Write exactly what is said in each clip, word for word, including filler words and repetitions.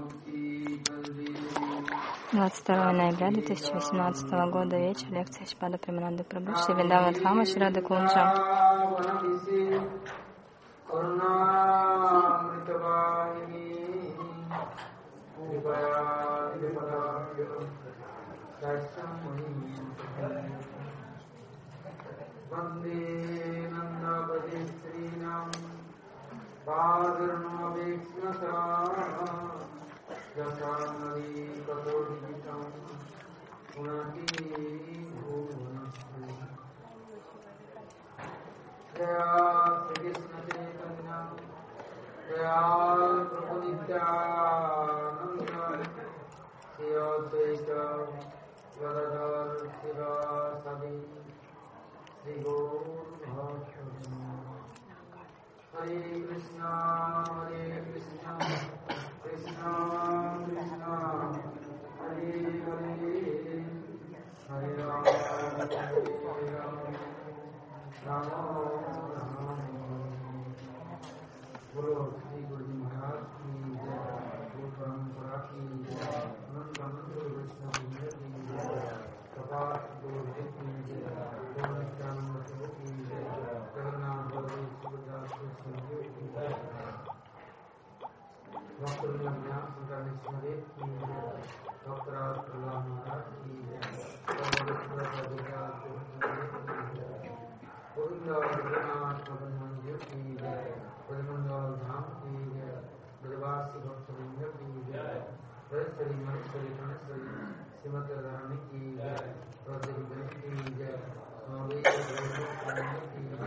двадцать второго ноября две тысячи восемнадцатого года, вечер, лекция Шрипада Премананды Прабху, Шри Вриндавана Дхама, Шри Рада Кунджа. Hare Krishna, Hare Krishna, Krishna Krishna, Hare Hare, Hare Rama, Hare Rama, Rama Rama. Bolo Shri Guru Ji Maharaj ki jai, Guru Parampara ki jai, Ananta Mantra Krishna Bhumya ki jai, Kapash Guru Ji ki jai, Guru Nityananda ki jai, Jagannath Baladev Subhadra Krishna ki jai, Doctor Vyas Sundaresh ki jai, Doctor Abdullah Maharaj ki jai, Doctor Radhika ki jai, Govinda Raghunath Madan Mandir ki jai, Brajmandal Dham ki jai, Brajvasi Bhaktivinoda ki jai, Rajsari Maheshwari Kaneshwari Srimati Radharani ki jai, Radharani ki jai, Swami Vivekananda ki jai,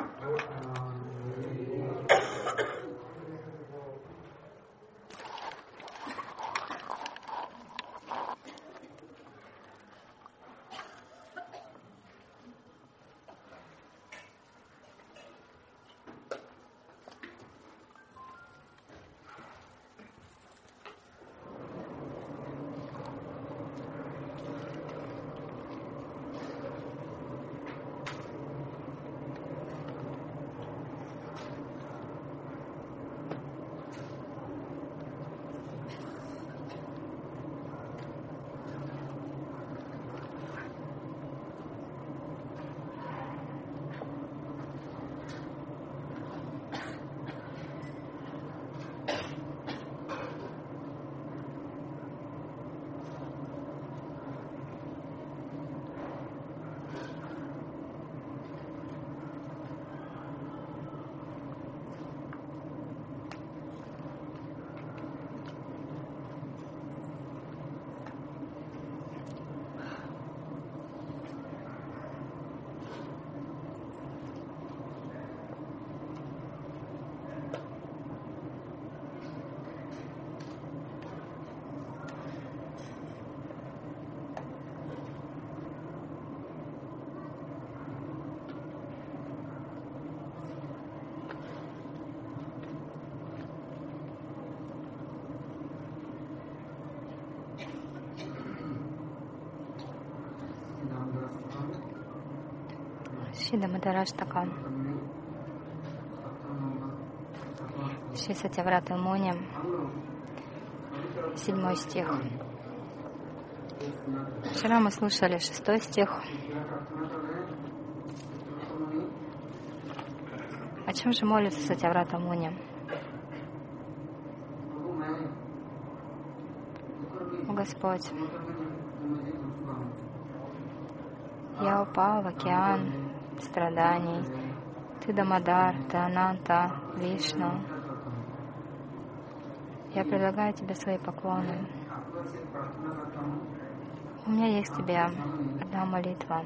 Шри Дамадараштака, Шри Сатьяврата Муни, седьмой стих. Вчера мы слушали шестой стих. О чем же молится Сатьяврата Муни? О Господь, я упал в океан страданий. Ты Дамодар, Ты Ананта, Вишну. Я предлагаю Тебе свои поклоны. У меня есть к Тебе одна молитва.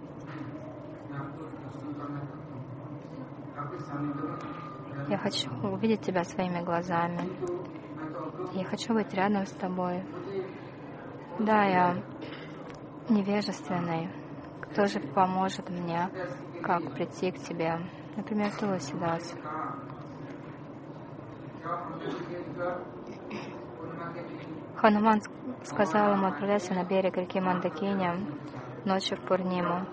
Я хочу увидеть Тебя своими глазами. Я хочу быть рядом с Тобой. Да, я невежественный. Кто же поможет мне, как прийти к Тебе? Например, Туласидас. Хануман сказал ему: отправляйся на берег реки Мандакини ночью в Пурниму.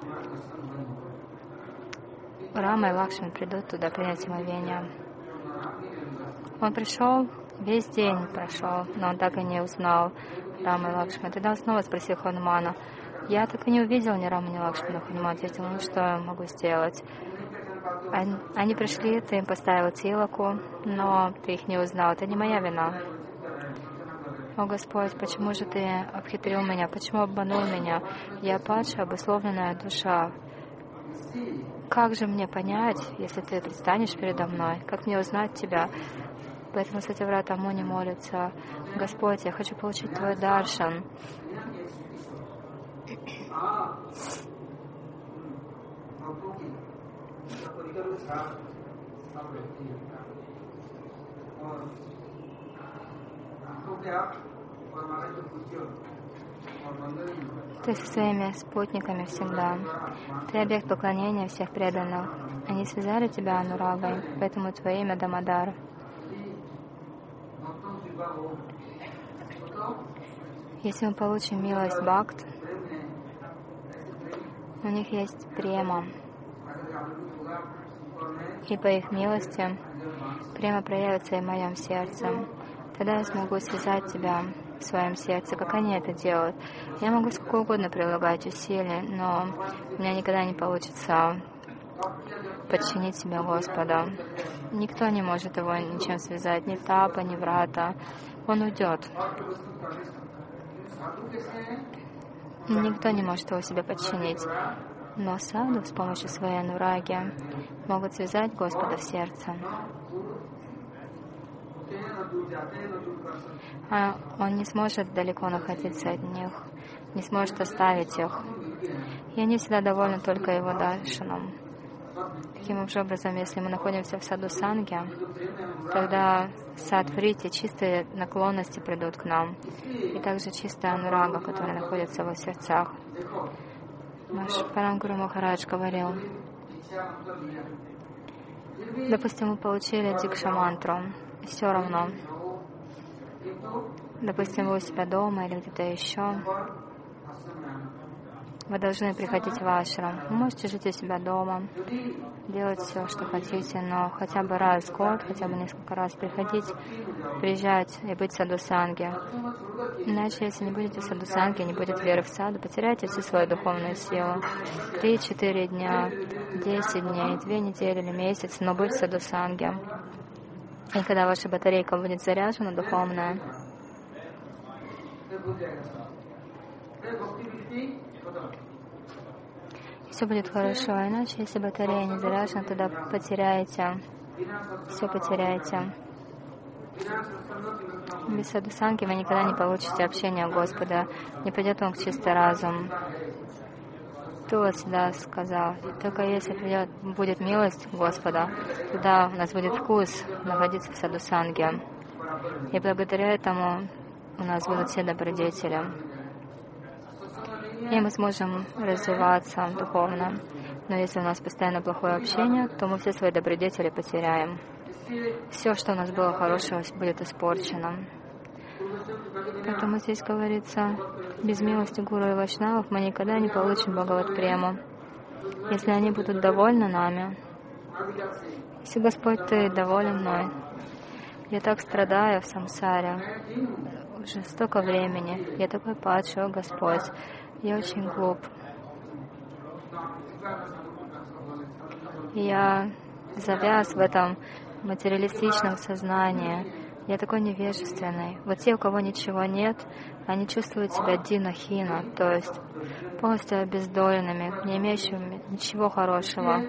Рама и Лакшман придут туда принять омовение. Он пришел Весь день прошел, но он так и не узнал Раму и Лакшмана. Тогда он снова спросил Ханумана: я так и не увидел ни Раму, ни Лакшмана. Хануман ответил: ну что я могу сделать? Они, они пришли, ты им поставил тилаку, но ты их не узнал. Это не моя вина. О Господь, почему же ты обхитрил меня? Почему обманул меня? Я падшая, обусловленная душа. Как же мне понять, если ты предстанешь передо мной? Как мне узнать тебя? Поэтому Сатьяврата Муни молится: Господь, я хочу получить Твой даршан. Ты со своими спутниками всегда. Ты объект поклонения всех преданных. Они связали тебя анурагой, поэтому твое имя Дамодар. Если мы получим милость Бхакт, у них есть према. И по их милости према проявится и в моем сердце. Тогда я смогу связать тебя в своем сердце, как они это делают. Я могу сколько угодно прилагать усилий, но у меня никогда не получится подчинить себя Господу. Никто не может его ничем связать, ни Тапа, ни Врата. Он уйдет. Никто не может его себе подчинить. Но саду с помощью своей анураги могут связать Господа в сердце. А он не сможет далеко находиться от них, не сможет оставить их. И они всегда довольны только его даршаном. Таким же образом, если мы находимся в саду санге, тогда сад фрити, чистые наклонности придут к нам, и также чистая анурага, которая находится во сердцах. Наш Парам Гуру Махарадж говорил: допустим, мы получили дикша мантру, все равно. Допустим, вы у себя дома или где-то еще. Вы должны приходить в ашрам. Вы можете жить у себя дома, делать все, что хотите, но хотя бы раз в год, хотя бы несколько раз приходить, приезжать и быть в саду санги. Иначе, если не будете в саду санги, не будет веры в саду, потеряете всю свою духовную силу. Три-четыре дня, десять дней, две недели или месяц, но быть в саду санги. И когда ваша батарейка будет заряжена, духовная, все будет хорошо. Иначе, если батарея не заряжена, тогда потеряете, все потеряете. Без садхусанги вы никогда не получите общение Господа, не придет он к чистый разум. Тула всегда сказал: только если придет, будет милость Господа, тогда у нас будет вкус находиться в садхусанге. И благодаря этому у нас будут все добродетели. И мы сможем развиваться духовно. Но если у нас постоянно плохое общение, то мы все свои добродетели потеряем. Все, что у нас было хорошего, будет испорчено. Поэтому здесь говорится: без милости Гуру и Вайшнавов мы никогда не получим Бхагават-прему. Если они будут довольны нами, если Господь, Ты доволен мной, я так страдаю в самсаре уже столько времени, я такой падший, о Господь, я очень глуп. Я завяз в этом материалистичном сознании. Я такой невежественный. Вот те, у кого ничего нет, они чувствуют себя дина-хина, то есть полностью обездоленными, не имеющими ничего хорошего.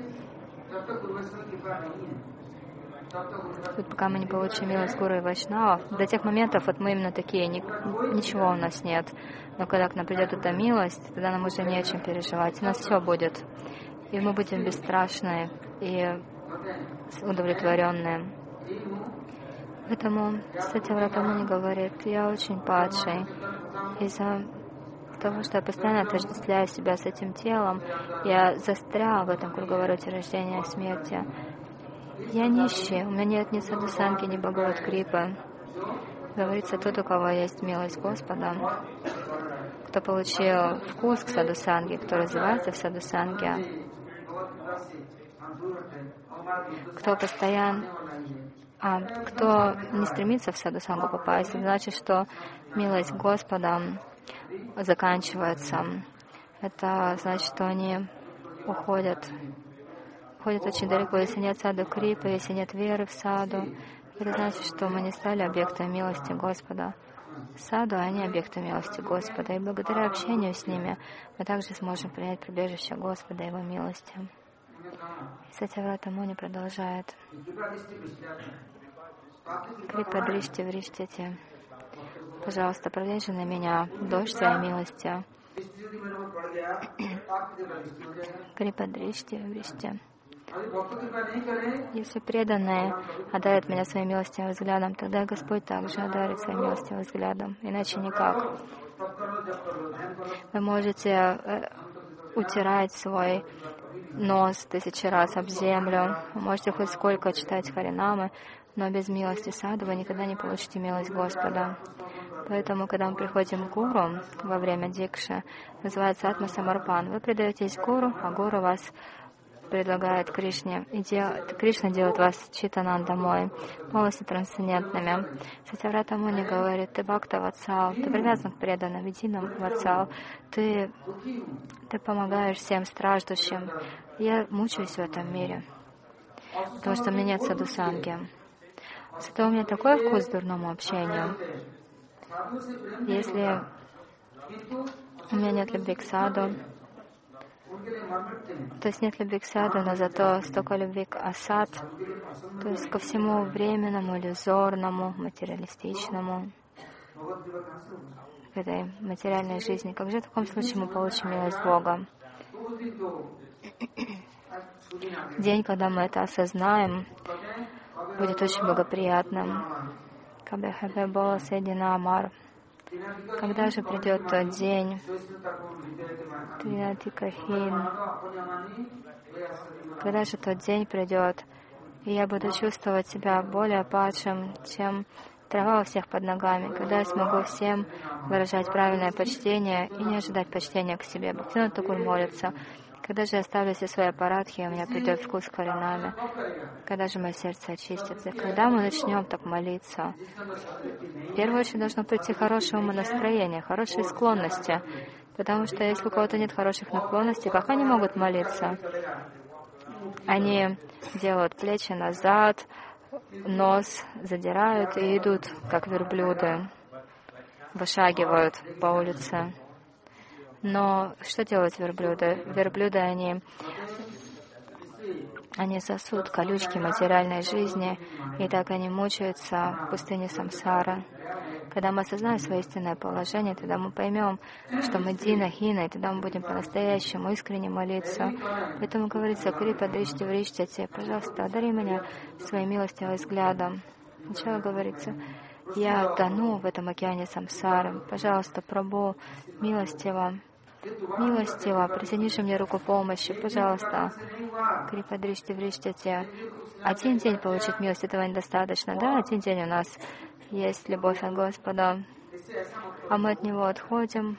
Вот пока мы не получим милость Гуру и Вайшнава, до тех моментов вот мы именно такие, ни, ничего у нас нет. Но когда к нам придет эта милость, тогда нам уже не о чем переживать. У нас все будет. И мы будем бесстрашны и удовлетворенные. Поэтому Сатьяврата Муни говорит: я очень падший. Из-за того, что я постоянно отождествляю себя с этим телом, я застрял в этом круговороте рождения и смерти. Я нищий, у меня нет ни садхусанги, ни Бхагават-крипы. Говорится: тот, у кого есть милость Господа, кто получил вкус к садхусанге, кто развивается в садхусанге, кто постоянно, А кто не стремится в саду-сангу попасть, это значит, что милость Господа заканчивается. Это значит, что они уходят, уходят очень далеко. Если нет саду крипы, если нет веры в саду, это значит, что мы не стали объектом милости Господа. Саду, они объекты милости Господа. И благодаря общению с ними мы также сможем принять прибежище Господа и Его милости. И Сатьяврата Муни продолжает. Крипа Дришти Вриштити. Пожалуйста, пролей же на меня дождь своей милости. Крипа Дришти Вриштити. Если преданные одарят меня своим милостивым взглядом, тогда Господь также одарит своим милостивым взглядом. Иначе никак. Вы можете утирать свой нос тысячи раз об землю. Вы можете хоть сколько читать харинамы, но без милости саду вы никогда не получите милость Господа. Поэтому, когда мы приходим к гуру во время дикши, называется атма самарпан, вы предаетесь гуру, а гуру вас предлагает Кришне. И дел... Кришна делает вас читанандамой, полностью трансцендентными. Сатьяврата Муни говорит: ты бхакта ватсал, ты привязан к преданным, единым ватсал, ты, ты помогаешь всем страждущим. Я мучаюсь в этом мире, потому что у меня нет саду-санги. Зато у меня такой вкус к дурному общению. Если у меня нет любви к саду, то есть нет любви к саду, но зато столько любви к асад, то есть ко всему временному, иллюзорному, материалистичному, к этой материальной жизни. Как же в таком случае мы получим милость Бога? День, когда мы это осознаем, будет очень благоприятным. Когда же придет тот день, когда же тот день придет, и я буду чувствовать себя более падшим, чем трава у всех под ногами, когда я смогу всем выражать правильное почтение и не ожидать почтения к себе. Бхактивинода Такур молится: когда же я оставлю все свои аппаратхи, у меня придет вкус к харинаме, когда же мое сердце очистится. Когда мы начнем так молиться, в первую очередь должно прийти хорошее умонастроение, хорошие склонности, потому что если у кого-то нет хороших наклонностей, как они могут молиться? Они делают плечи назад, нос задирают и идут, как верблюды, вышагивают по улице. Но что делают верблюды? Верблюды, они, они сосут колючки материальной жизни, и так они мучаются в пустыне самсара. Когда мы осознаем свое истинное положение, тогда мы поймем, что мы дина, хина, и тогда мы будем по-настоящему искренне молиться. Поэтому говорится: Крипа Дришти Вриштити, пожалуйста, одари меня своим милостивым взглядом. Сначала говорится: я тону в этом океане самсары. Пожалуйста, Прабху, милостиво, милостиво, притяни же мне руку помощи, пожалуйста. Крипа Дришти Вриштити. Один день получить милость, этого недостаточно. Да, один день у нас есть любовь от Господа, а мы от Него отходим,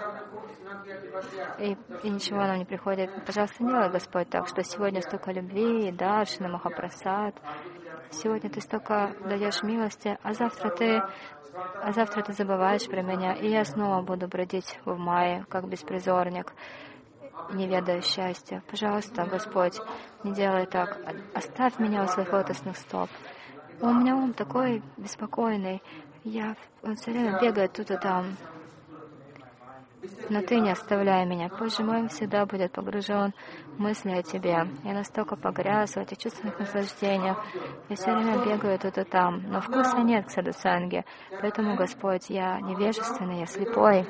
и, и ничего нам не приходит. Пожалуйста, не делай, Господь, так, что сегодня столько любви, даршина, махапрасад, сегодня ты столько даешь милости, а завтра ты, а завтра ты забываешь про меня, и я снова буду бродить в мае, как беспризорник, не ведая счастья. Пожалуйста, Господь, не делай так, оставь меня у своих лотосных стоп. У меня ум такой беспокойный, я, он все время бегает тут и там. Но Ты не оставляй меня. Позже мой ум всегда будет погружен в мысли о Тебе. Я настолько погряз в этих чувственных наслаждениях. Я все время бегаю тут и там. Но вкуса нет к садхусанге. Поэтому, Господь, я невежественный, я слепой.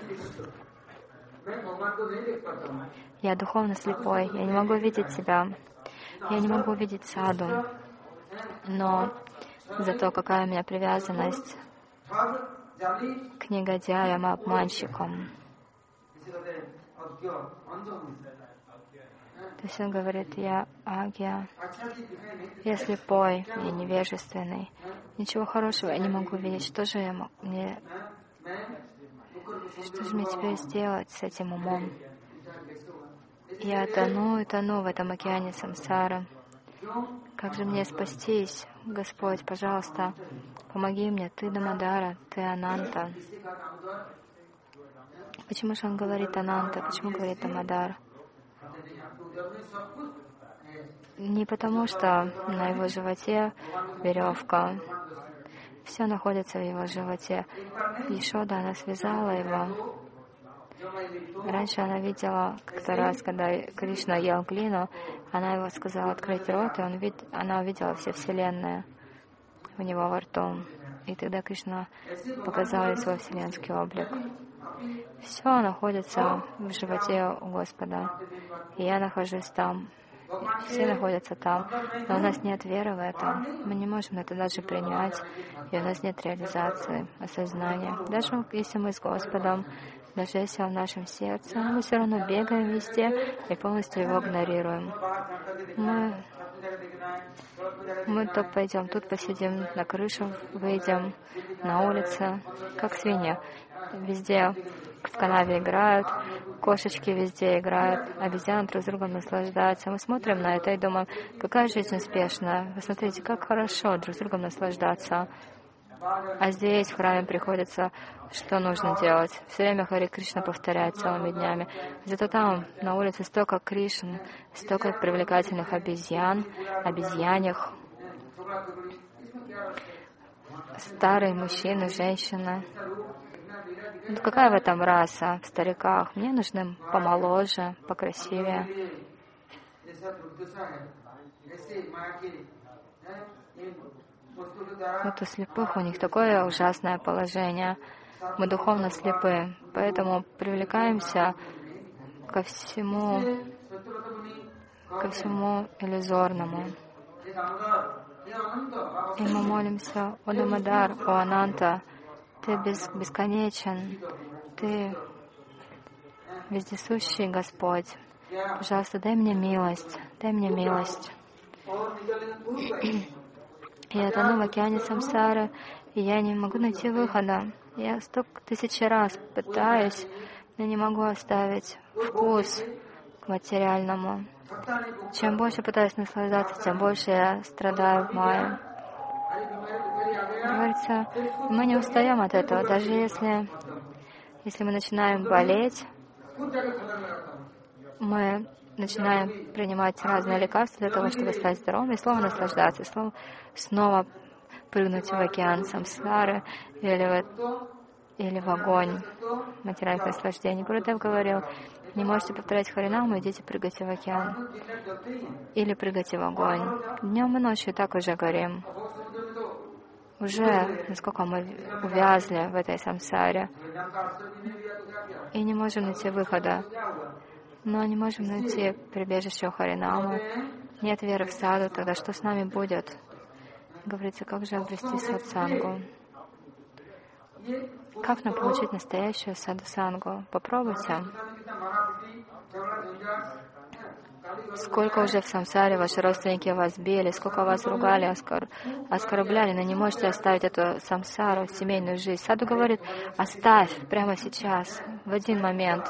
Я духовно слепой. Я не могу видеть Тебя. Я не могу видеть саду. Но зато какая у меня привязанность к негодяям и обманщикам. То есть он говорит: я агья, я слепой, я невежественный, ничего хорошего я не могу видеть. Что же я могу, мне, что же мне теперь сделать с этим умом? Я тону и тону в этом океане самсары. Как же мне спастись, Господь, пожалуйста, помоги мне, Ты Дамодара, Ты Ананта. Почему же он говорит Ананта? Почему говорит Дамодар? Не потому, что на его животе веревка. Все находится в его животе. Ешода, она связала его. Раньше она видела как-то раз, когда Кришна ел глину, она его сказала открыть рот, и он вид... она увидела все вселенные у него во рту. И тогда Кришна показал ей свой вселенский облик. Все находится в животе у Господа. И я нахожусь там. Все находятся там. Но у нас нет веры в это. Мы не можем это даже принять. И у нас нет реализации, осознания. Даже если мы с Господом, даже если он в нашем сердце, мы все равно бегаем везде и полностью его игнорируем. Мы, мы то пойдем, тут посидим, на крышу выйдем, на улице, как свиньи. Везде в канаве играют, кошечки везде играют, обезьяны друг с другом наслаждаются. Мы смотрим на это и думаем, какая жизнь успешная. Вы смотрите, как хорошо друг с другом наслаждаться. А здесь в храме приходится, что нужно делать? Все время Харе Кришна повторять целыми днями. Зато там, на улице, столько Кришн, столько привлекательных обезьян, обезьяньих, старые мужчины, женщины. Ну, какая в этом раса в стариках? Мне нужны помоложе, покрасивее. Вот у слепых у них такое ужасное положение. Мы духовно слепы, поэтому привлекаемся ко всему, ко всему иллюзорному. И мы молимся: «О Дамодар, о Ананта, Ты бес, бесконечен, Ты вездесущий Господь. Пожалуйста, дай мне милость, дай мне милость». Я тону в океане самсары, и я не могу найти выхода. Я столько тысяч раз пытаюсь, но не могу оставить вкус к материальному. Чем больше пытаюсь наслаждаться, тем больше я страдаю в мае. Говорится, мы не устаем от этого. Даже если, если мы начинаем болеть, мы начинаем принимать разные лекарства для того, чтобы стать здоровым, и снова наслаждаться, и снова, снова прыгнуть в океан самсары или в, или в огонь материальных наслаждений. Гурудев говорил: не можете повторять Харинаму, идите прыгайте в океан или прыгайте в огонь. Днем и ночью так уже горим. Уже насколько мы увязли в этой самсаре и не можем найти выхода. Но не можем найти прибежище у Харинамы. Нет веры в саду, тогда что с нами будет? Говорится, как же обрести сатсангу? Как нам получить настоящую садхусангу? Попробуйте. Сколько уже в самсаре ваши родственники вас били, сколько вас ругали, оскор... оскорбляли, но не можете оставить эту самсару, семейную жизнь. Саду говорит: оставь прямо сейчас, в один момент.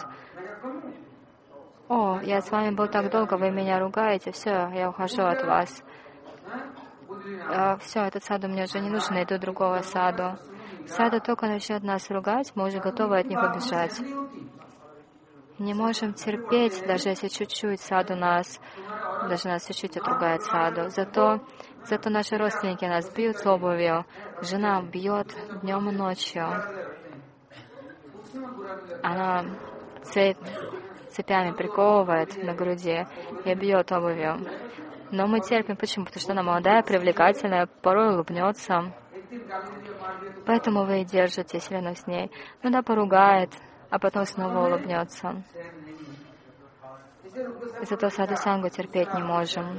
О, я с вами был так долго, вы меня ругаете, все, я ухожу от вас. А, все, этот саду мне уже не нужен, найду другого саду. Саду только начнет нас ругать, мы уже готовы от них убежать. Не можем терпеть, даже если чуть-чуть саду нас, даже нас чуть-чуть отругает саду. Зато, зато наши родственники нас бьют с обувью, жена бьет днем и ночью. Она цепь, цепями приковывает на груди и бьет обувью. Но мы терпим. Почему? Потому что она молодая, привлекательная, порой улыбнется. Поэтому вы и держитесь рядом с ней. Ну да, поругает, а потом снова улыбнется. И зато садхусангу терпеть не можем.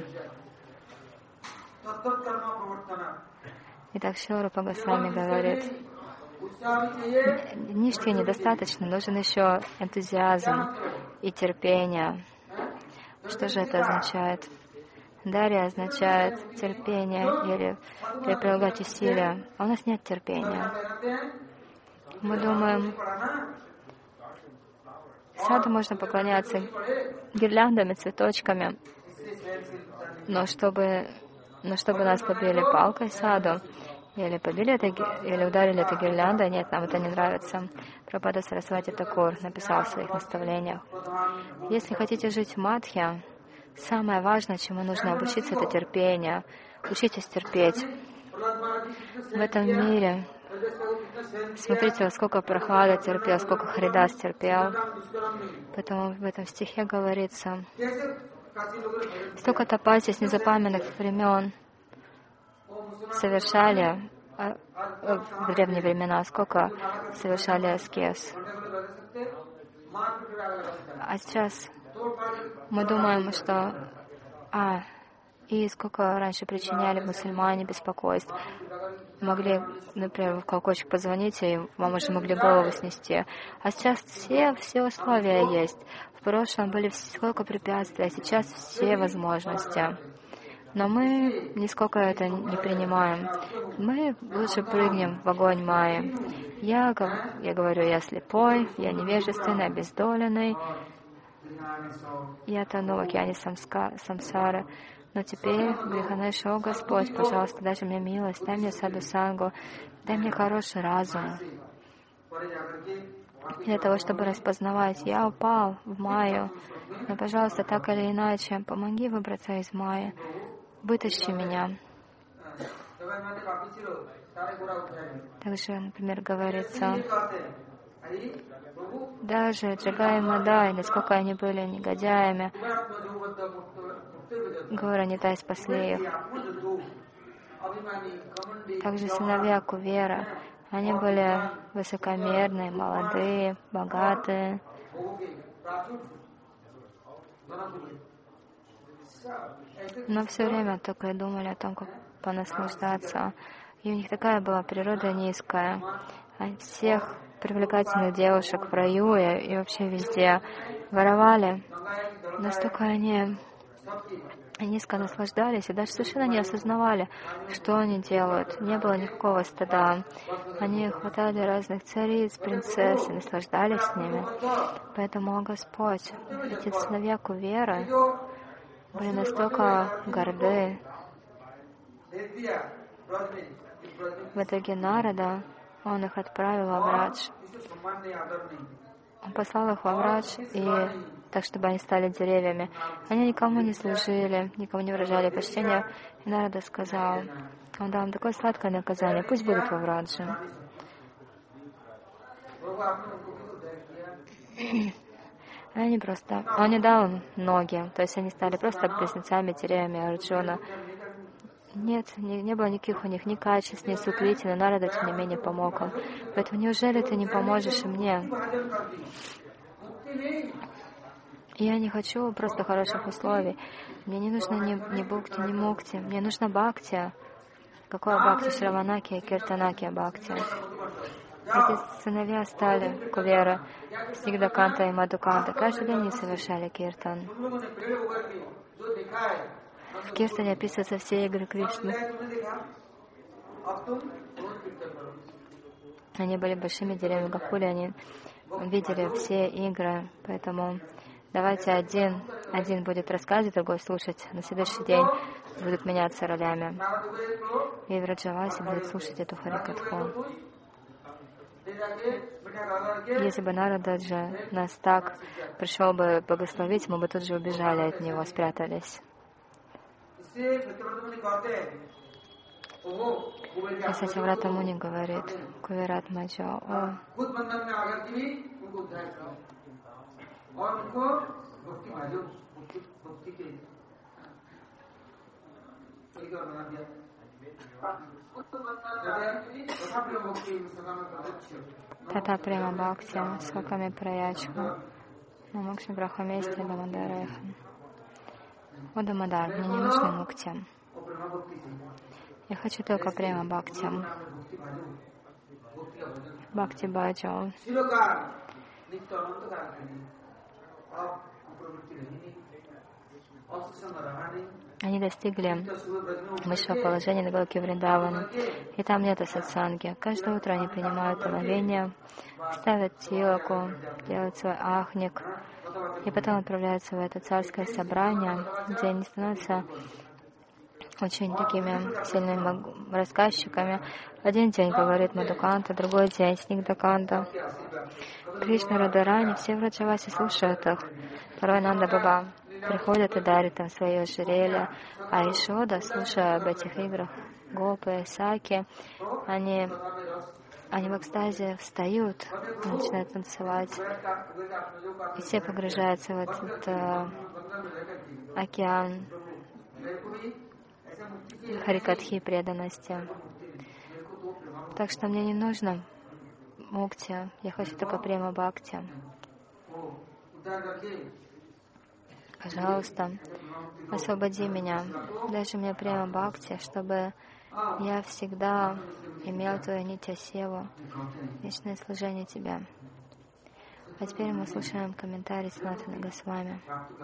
Итак, Шрила Рупа Госвами говорит: ништхи недостаточно, нужен еще энтузиазм и терпение. Что же это означает? Дарья означает терпение или, или прилагать усилия. А у нас нет терпения. Мы думаем, саду можно поклоняться гирляндами, цветочками, но чтобы Но чтобы нас побили палкой саду, или побили это, или ударили это гирляндой, нет, нам это не нравится. Прабхупада Сарасвати Такур написал в своих наставлениях: если хотите жить в Мадхья, самое важное, чему нужно обучиться, это терпение. Учитесь терпеть. В этом мире, смотрите, сколько Прохлада терпел, сколько Харидас терпел. Поэтому в этом стихе говорится: столько тапаси с незапамятных времен совершали в древние времена, сколько совершали аскез. А сейчас мы думаем, что а, и сколько раньше причиняли мусульмане беспокойств. Могли, например, в колокольчик позвонить, и вам уже могли голову снести. А сейчас все, все условия есть. В прошлом были сколько препятствий, а сейчас все возможности. Но мы нисколько это не принимаем. Мы лучше прыгнем в огонь Майи. Я, я говорю, я слепой, я невежественный, обездоленный. Я тону в океане самска, самсары. Но теперь, Гриханеша, о Господь, пожалуйста, дай мне милость, дай мне саду-сангу, дай мне хороший разум. Для того, чтобы распознавать, я упал в Майю, но, пожалуйста, так или иначе, помоги выбраться из Майи, вытащи меня. Также, например, говорится, даже Джагай и Мадай, насколько они были негодяями, Гора Нитай спасли их. Также сыновья Кувера, они были высокомерные, молодые, богатые. Но все время только и думали о том, как понаслаждаться. И у них такая была природа низкая. Они всех привлекательных девушек в раю и, и вообще везде воровали. Настолько они низко наслаждались и даже совершенно не осознавали, что они делают. Не было никакого стыда. Они хватали разных цариц, принцесс и наслаждались с ними. Поэтому, о Господь, эти сыновья Кувера были настолько горды. В итоге Нарада, он их отправил в Аврадж. Он послал их в Аврадж, и так, чтобы они стали деревьями. Они никому не служили, никому не выражали почтения. И Нарада сказал: он дал им такое сладкое наказание, пусть будут в Аврадже. Они просто... Он не дал им ноги, то есть они стали просто близнецами, деревьями Арджуна. Нет, не, не было никаких у них ни качеств, ни сукрити, но Нарада, тем не менее, помог им. Поэтому неужели ты не поможешь и мне? Я не хочу просто хороших условий. Мне не нужно ни, ни бхукти, ни мукти. Мне нужно бхакти. Какое бхакти? Шраванаки, киртанаки бхакти. Эти сыновья стали Кувера, Снигдаканта и Мадуканта. Каждый день они совершали киртан. В киртане описываются все игры Кришны. Они были большими деревьями Гакули, они видели все игры, поэтому давайте один, один будет рассказывать, другой слушать. На следующий день будут меняться ролями. И Враджаваси будет слушать эту Харикатху. Если бы Нарададжа нас так пришел бы благословить, мы бы тут же убежали от него, спрятались. А Сатьяврата Муни говорит, Кувират Маджа, о, Тата Према Бхакти, Сваками Праячха, Намакшми Брахаместри Дамадареха. О, Дамадар, мне не нужны мукти. Я хочу только Према Бхакти. Бхакти Баджа. Они достигли высшего положения на Галоке Вриндавана, и там нет сатсанги. Каждое утро они принимают омовение, ставят тилаку, делают свой ахник, и потом отправляются в это царское собрание, где они становятся очень такими сильными рассказчиками. Один день говорит Мадхуканта, другой день Снигдаканта. Кришна, Радарани, все в Раджавасе слушают их. Порой Нанда Баба приходит и дарит им свои ожерелья, а Ишода, слушая об этих играх, Гопы, Саки, они, они в экстазе встают, начинают танцевать, и все погружаются в этот э, океан харикатхи преданности. Так что мне не нужно мукти, я хочу только према бхакти. Пожалуйста, освободи меня, дай мне према бхакти, чтобы я всегда имел твою нитья севу, вечное служение тебе. А теперь мы слушаем комментарий Санатана Госвами.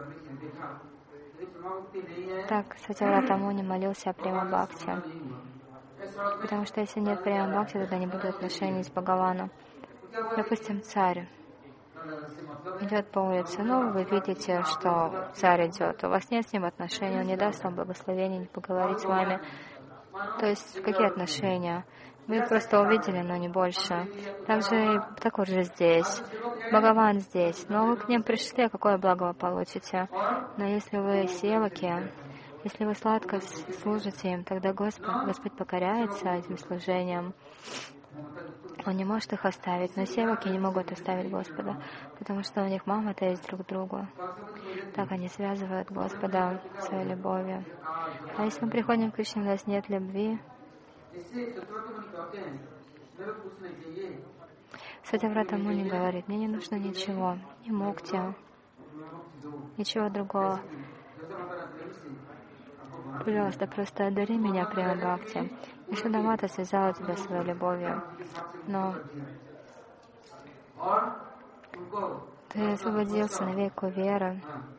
Так, Сатьяврата Муни молился о према бхакти, потому что если нет према бхакти, тогда не будет отношений с Бхагаваном. Допустим, царь идет по улице, ну, вы видите, что царь идет, у вас нет с ним отношений, он не даст вам благословения, не поговорит с вами. То есть, какие отношения? Вы просто увидели, но не больше. Также такой же здесь. Бхагаван здесь. Но вы к ним пришли, какое благо вы получите. Но если вы севаки, если вы сладко служите им, тогда Господь, Господь покоряется этим служением. Он не может их оставить, но севаки не могут оставить Господа, потому что у них мама-то есть друг к другу. Так они связывают Господа своей любовью. А если мы приходим к Кришне, у нас нет любви, Сатьяврата Муни говорит, мне не нужно ничего, ни мукти, ничего другого. Пожалуйста, просто одари меня према бхакти. Ишода-мата связала тебя своей любовью, но ты освободился на веку веры,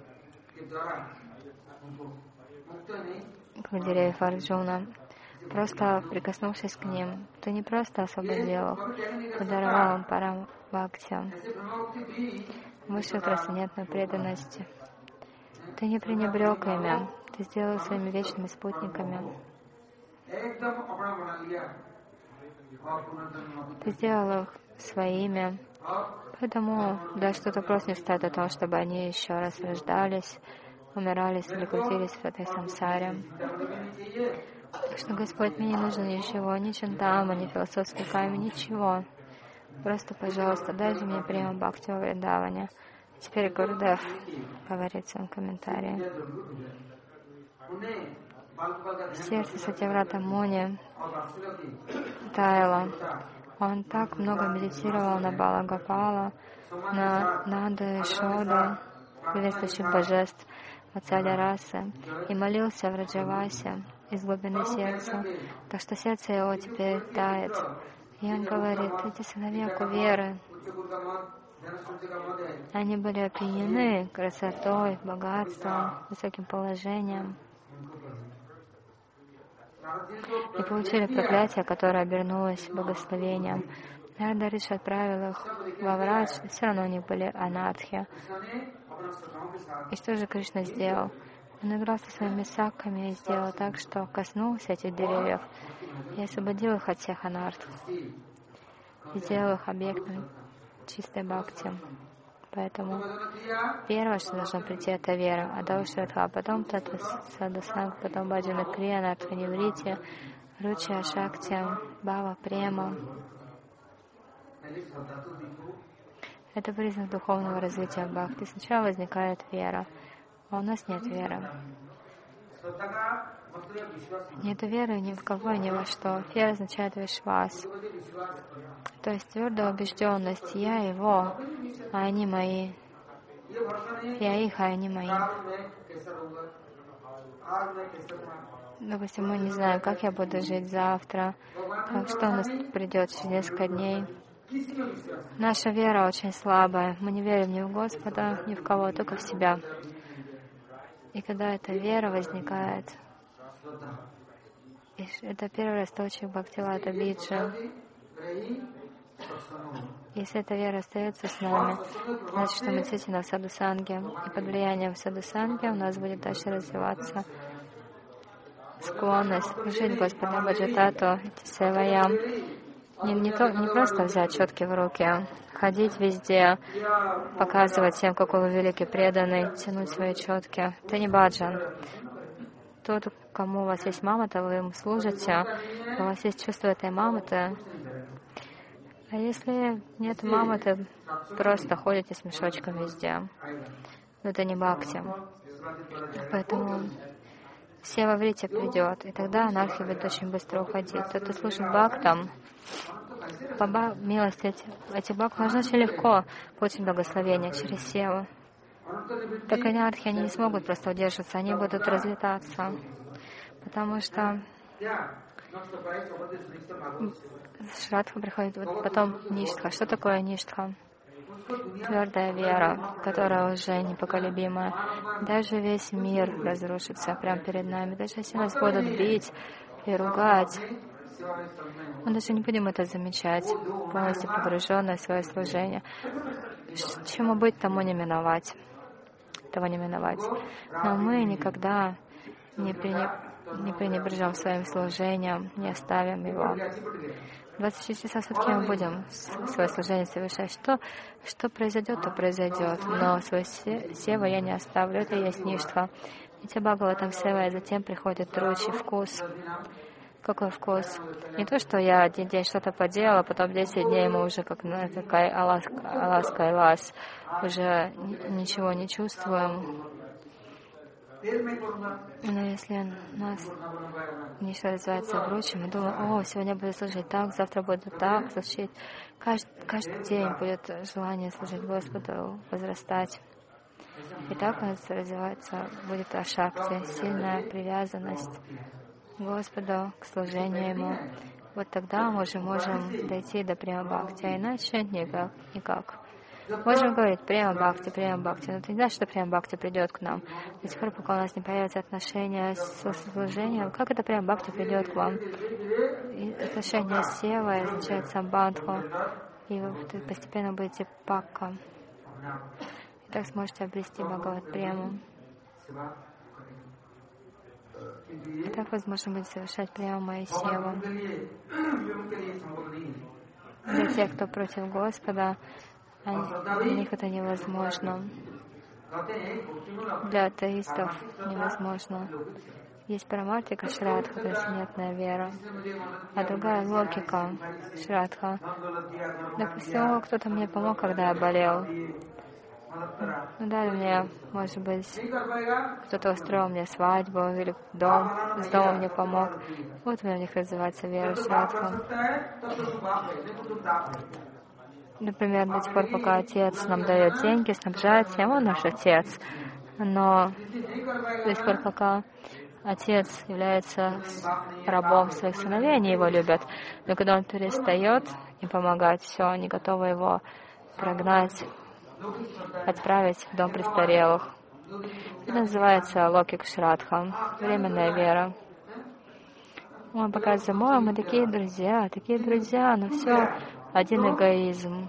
как деревьев Арджуна. Просто прикоснувшись к ним, ты не просто освободил их, ты даровал им парам бхакти, высшую трансцендентную преданность. Ты не пренебрег ими, ты сделал своими вечными спутниками. Ты сделал их своими, поэтому да, что-то просто не стоит о том, чтобы они еще раз рождались, умирались или крутились в этой самсаре. Так что, Господь, мне не нужно ничего, ни чантама, ни философский камень, ничего. Просто, пожалуйста, дайте мне према бхакти во Вриндаване. Теперь Гурудев говорит в своем комментарии. Сердце Сатьяврата Муни таяло. Он так много медитировал на Бала Гопала, на Нанду и Шоду, приветствующих божеств, Ватсаля расы, и молился в Раджавасе из глубины сердца, так что сердце его теперь тает. И он говорит, эти сыновья Куверы, они были опьянены красотой, богатством, высоким положением и получили проклятие, которое обернулось благословением. Нарада Риши отправил их во Врадж, все равно у них были анархи. И что же Кришна сделал? Он играл со своими саками и сделал так, что коснулся этих деревьев и освободил их от всех анарх. И сделал их объектом чистой бхакти. Поэтому первое, что должно прийти, это вера. Адавшрадха, потом Тата Садасанг, потом Баджана Крия, Нартханиврити, Руча, Шакти, Бхава, Према. Это признак духовного развития бхакти. Сначала возникает вера, а у нас нет веры. Нет веры ни в кого, ни во что. Вера означает вишвас. То есть твердая убежденность. Я его, а они мои. Я их, а они мои. Допустим, мы не знаем, как я буду жить завтра, как, что у нас придет через несколько дней. Наша вера очень слабая. Мы не верим ни в Господа, ни в кого, только в себя. И когда эта вера возникает, это первый росточек Бхактивата Биджа. Если эта вера остается с нами, значит, что мы действительно в садхусанге. И под влиянием садхусанги у нас будет дальше развиваться склонность служить Господу Баджатату, Севаям. Не, не, то, не просто взять четки в руки, ходить везде, показывать всем, какой вы великий преданный, тянуть свои четки. Это не баджан. Тот, кому у вас есть мамата, вы ему служите, у вас есть чувство этой маматы. А если нет маматы, просто ходите с мешочком везде. Но это не бхакти. Поэтому все во врите придет, и тогда анархия будет очень быстро уходить. Тот, кто служит бхактам, по милости этих, этих бхактов можно очень легко получить благословение через севу. Так анархии они не смогут просто удерживаться, они будут разлетаться, потому что Шрадха приходит, вот потом ништха. Что такое ништха? Твердая вера, которая уже непоколебимая. Даже весь мир разрушится прямо перед нами. Даже если нас будут бить и ругать, мы даже не будем это замечать, полностью погруженные в свое служение. Чему быть, тому не миновать. Того не миновать. Но мы никогда не, пренеб... не пренебрежем своим служением, не оставим его. двадцать шесть часов в сутки мы будем свое служение совершать. Что, что произойдет, то произойдет. Но свой сева я не оставлю. Это и есть ништха. Эти Бхагаватам сева, и затем приходит ручи, вкус. Какой вкус? Не то, что я один день что-то поделала, потом десять дней мы уже как ну, такая Аласка, Аласка и Лас, уже ничего не чувствуем. Но если нас ничто развивается в ручи, мы думаем, о, сегодня буду служить так, завтра буду так служить. Каждый, каждый день будет желание служить Господу возрастать. И так у нас развивается, будет ашакти, сильная привязанность к Господу, к служению Ему. Вот тогда мы уже можем дойти до према бхакти, а иначе никак. никак. Можем говорить према бхакти, према бхакти, но это не значит, что према бхакти придет к нам. До тех пор, пока у нас не появятся отношения с служением, как это према бхакти придет к вам? И отношения с севой означает самбандху, и вы постепенно будете пакка. И так сможете обрести Бхагават прему. И так возможно будет совершать прямо и севу. Для тех, кто против Господа, для них это невозможно. Для атеистов невозможно. Есть парамартика шрадха, то есть нетная вера. А другая логика шрадха. Допустим, кто-то мне помог, когда я болел. Ну, дали мне, может быть, кто-то устроил мне свадьбу или дом, с домом мне помог. Вот у них называется вера шрадха. Например, до тех пор, пока отец нам дает деньги, снабжает всем, он наш отец. Но до тех пор, пока отец является рабом своих сыновей, они его любят. Но когда он перестает им помогать, все, они готовы его прогнать, отправить в дом престарелых. Это называется локик шрадха, временная вера. Он показывает, ой, мы такие друзья, такие друзья, но все один эгоизм.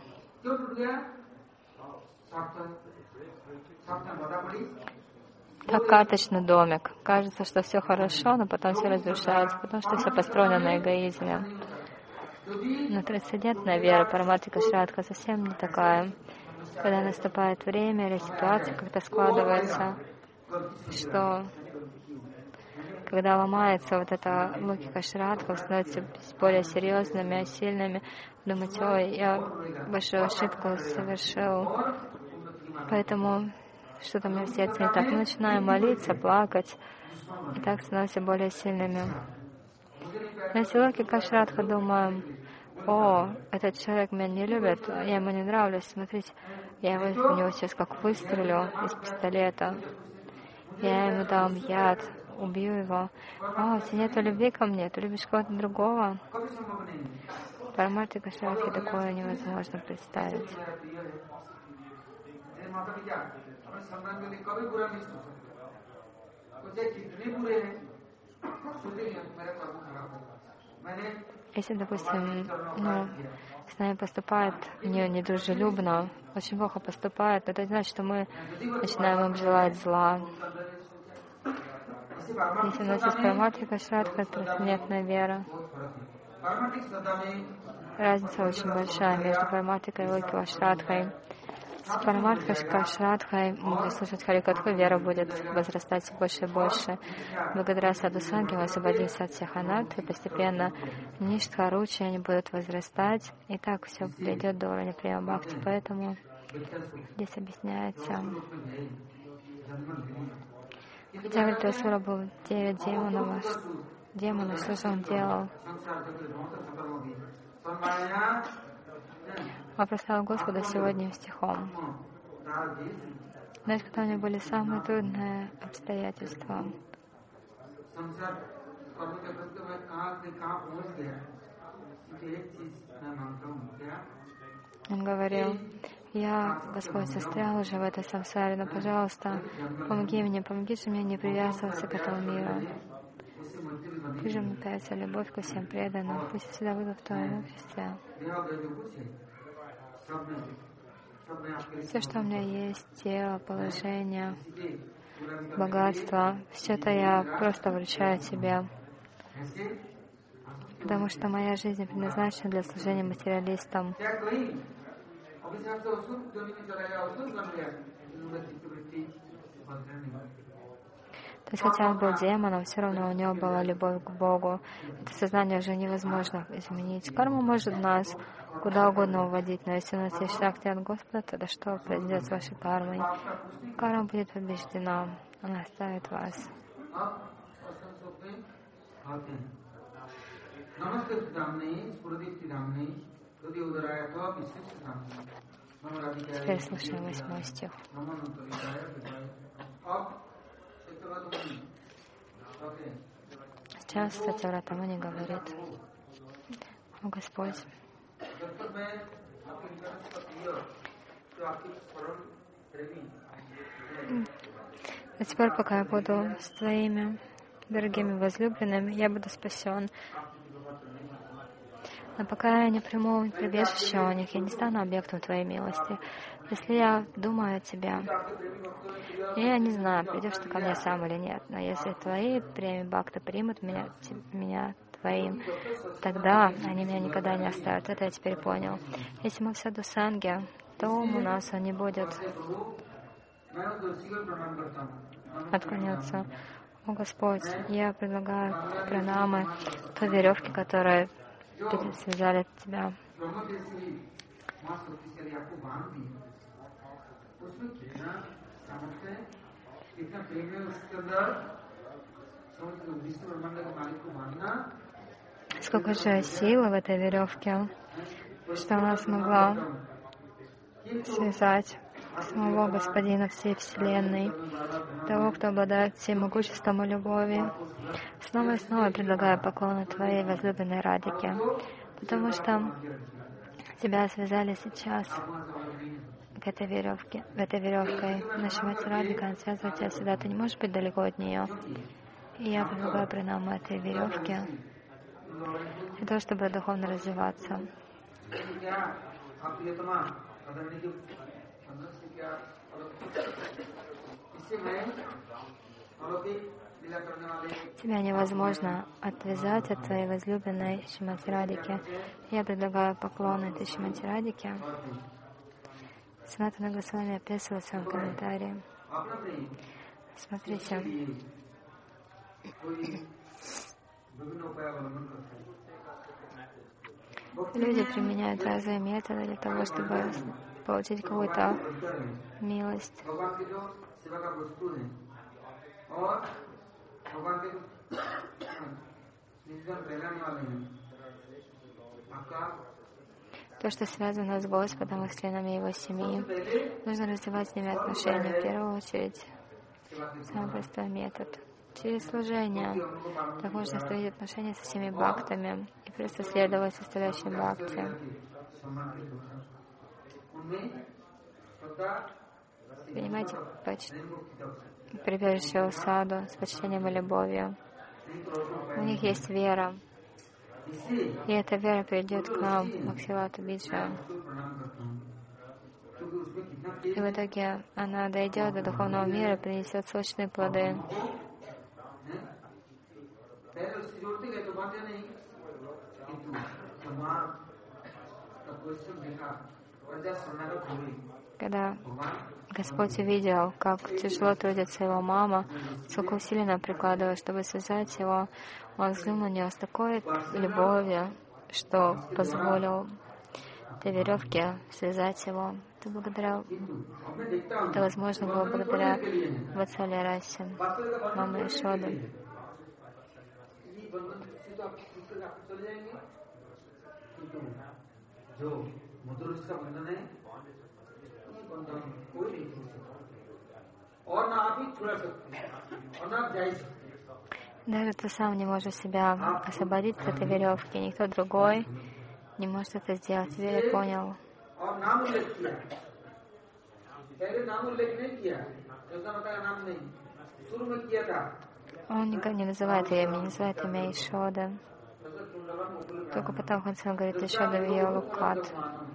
Как карточный домик. Кажется, что все хорошо, но потом все разрушается, потому что все построено на эгоизме. Но трансцендентная вера, парамартика шрадха, совсем не такая. Когда наступает время или ситуация как-то складывается, что когда ломается вот эта логика шрадха, становятся более серьезными, сильными, думать, ой, я большую ошибку совершил, поэтому что-то мне в сердце не так. Мы начинаем молиться, плакать, и так становимся более сильными. Но если логика шрадха, думаем, о, этот человек меня не любит, я ему не нравлюсь, смотрите, я его, в него сейчас как выстрелю из пистолета, я ему дам яд, убью его. О, у тебя нет любви ко мне, ты любишь кого-то другого. Парамартика шрадхи такое невозможно представить. Если, допустим, ну, с нами поступает не, недружелюбно, очень плохо поступает, это значит, что мы начинаем им желать зла. Если у нас есть парамартика шрадха, это трансцендентная вера. Разница очень большая между парамартикой и логикой шрадхой. С парамартикой шрадхой будет слушать Харикатху, вера будет возрастать все больше и больше. Благодаря садхусанге мы освободимся от всех анарт, и постепенно ништха, ручи, они будут возрастать, и так все дойдет до уровня приема бхакти. Поэтому здесь объясняется. Хотя Вритрасура был девять демонов, демонов, что же он делал? Он прославил Господа сегодня стихом. Знаете, когда у него были самые трудные обстоятельства, он говорил: я, Господь, застрял уже в этой самсаре, но, пожалуйста, помоги мне, помоги же мне не привязываться к этому миру. Ты же мне дается любовь ко всем преданным, пусть я всегда буду в твоем обществе. Все, что у меня есть, тело, положение, богатство, все это я просто вручаю тебе, потому что моя жизнь предназначена для служения материалистам. То есть, хотя он был демоном, все равно у него была любовь к Богу. Это сознание уже невозможно изменить. Карма может нас куда угодно уводить, но если у нас есть шакти от Господа, тогда что произойдет с вашей кармой? Карма будет побеждена, она оставит вас. Теперь слушаем восьмой стих. Сейчас Сатьяврата Муни говорит: о Господь, до тех пор, пока я буду с Твоими дорогими возлюбленными, я буду спасен. Но пока я не приму прибежище у них, я не стану объектом Твоей милости. Если я думаю о Тебе, я не знаю, придешь ты ко мне сам или нет, но если Твои премии бхакты примут меня, меня Твоим, тогда они меня никогда не оставят. Это я теперь понял. Если мы в садхусанге, то ум у нас он не будет отклоняться. О Господь, я предлагаю пранамы той веревки, которая связали Тебя. Сколько же силы в этой веревке, что она смогла связать самого Господина всей Вселенной, того, кто обладает всем могуществом и любовью. Снова и снова предлагаю поклоны Твоей возлюбленной Радике, потому что Тебя связали сейчас к этой веревке, в этой веревке. Наша мать Радика, она связывает тебя всегда, ты не можешь быть далеко от нее. И я предлагаю пранаму этой веревке для того, чтобы духовно развиваться. Тебя невозможно отвязать от Твоей возлюбленной Шримати Радики. Я предлагаю поклоны этой Шримати Радике. Санатана Госвами описывает в своем комментарии. Смотрите. Люди применяют разные методы для того, чтобы получить какую-то милость. То, что связано с Господом и с членами Его семьи, нужно развивать с ними отношения. В первую очередь, самый простой метод. Через служение. Так можно строить отношения со всеми бхактами и просто следовать составляющим бхакти. Принимайте поч... прибежище у саду с почтением и любовью. У них есть вера. И эта вера приведет к нам, Бхактивата Биджа. И в итоге она дойдет до духовного мира и принесет сочные плоды. Когда Господь увидел, как тяжело трудится его мама, сколько усилий она прикладывает, чтобы связать его, он взглянул на нее с такой любовью, что позволил этой веревке связать его. Это благодаря, это возможно было благодаря Ватсале Расе, мамы Ешоды. Даже ты сам не можешь себя освободить от этой веревки, никто другой не может это сделать. Теперь я понял. Он никак не называет ее имя, не называет имя Ешода. Только потом в конце он говорит Ешода Вьялукат.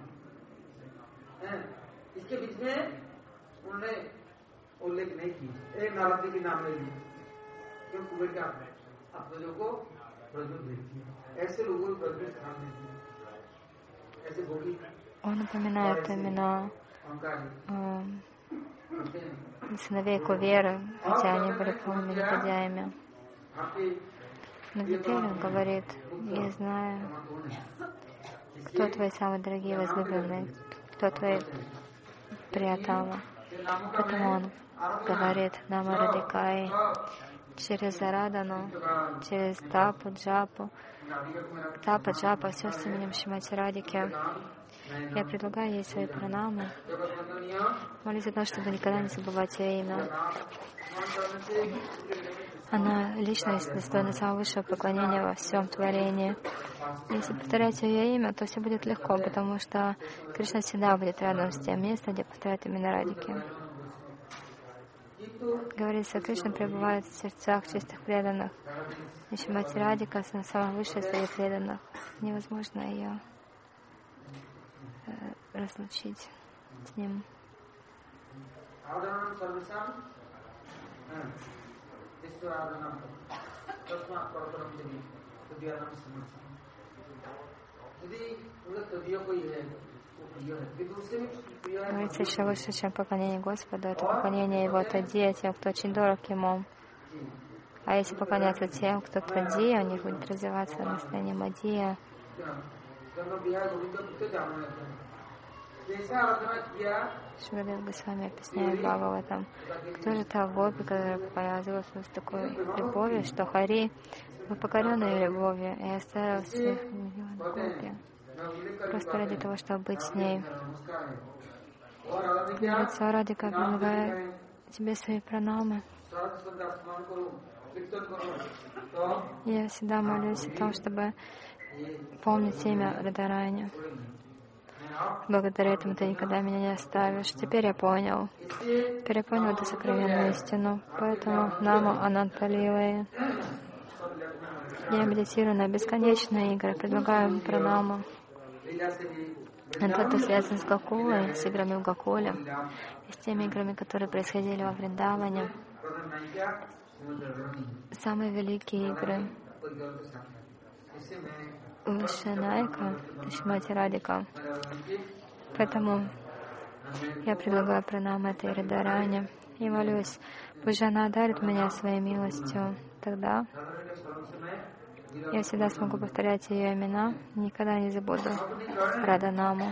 Он упоминает имена э, сыновей Куверы, хотя они были полными негодяями. Но теперь он говорит: я знаю, кто твои самые дорогие возлюбленные, кто твои приятамы. Поэтому он говорит Нама Радикай через Арадану, через Тапу, Джапу, Тапа, Джапа, все с именем Шримати Радики. Я предлагаю ей свои пранамы. Молюсь о том, чтобы никогда не забывать ее имя. Она личность, достойна самого высшего поклонения во всем творении. Если повторять ее имя, то все будет легко, потому что Кришна всегда будет рядом с тем местом, где повторяют имена Радики. Говорится, Кришна пребывает в сердцах чистых преданных. И Шримати Радика самая высшая среди преданных. Невозможно ее э, разлучить с ним. Говорится, еще выше, чем поклонение Господу, это поклонение Его Тадия, тем, кто очень дорог Ему. А если поклоняться тем, кто Тадия, у них будет развиваться настроение Мадия. Шримад Госвами объясняет Бхагаватам, кто же та гопи, которая поклонялась с такой любовью, что Хари, вы покорены ее любовью, и оставил всех миллион гопи, просто ради того, чтобы быть с ней. Говорится, Радика, предлагаю тебе свои пранамы. Я всегда молюсь о том, чтобы помнить имя Радарани. Благодаря этому ты никогда меня не оставишь. Теперь я понял. Теперь я понял эту сокровенную истину. Поэтому Нама Ананталилая. Я медитирую на бесконечные игры. Предлагаю пранаму. Это связано с Гакулой, с играми в Гакуле, и с теми играми, которые происходили во Вриндаване. Самые великие игры. Высшая Найка, Шримати Радика. Поэтому я предлагаю пранаму этой Радарани и молюсь, пусть же она одарит меня своей милостью. Тогда я всегда смогу повторять ее имена, никогда не забуду Раданаму.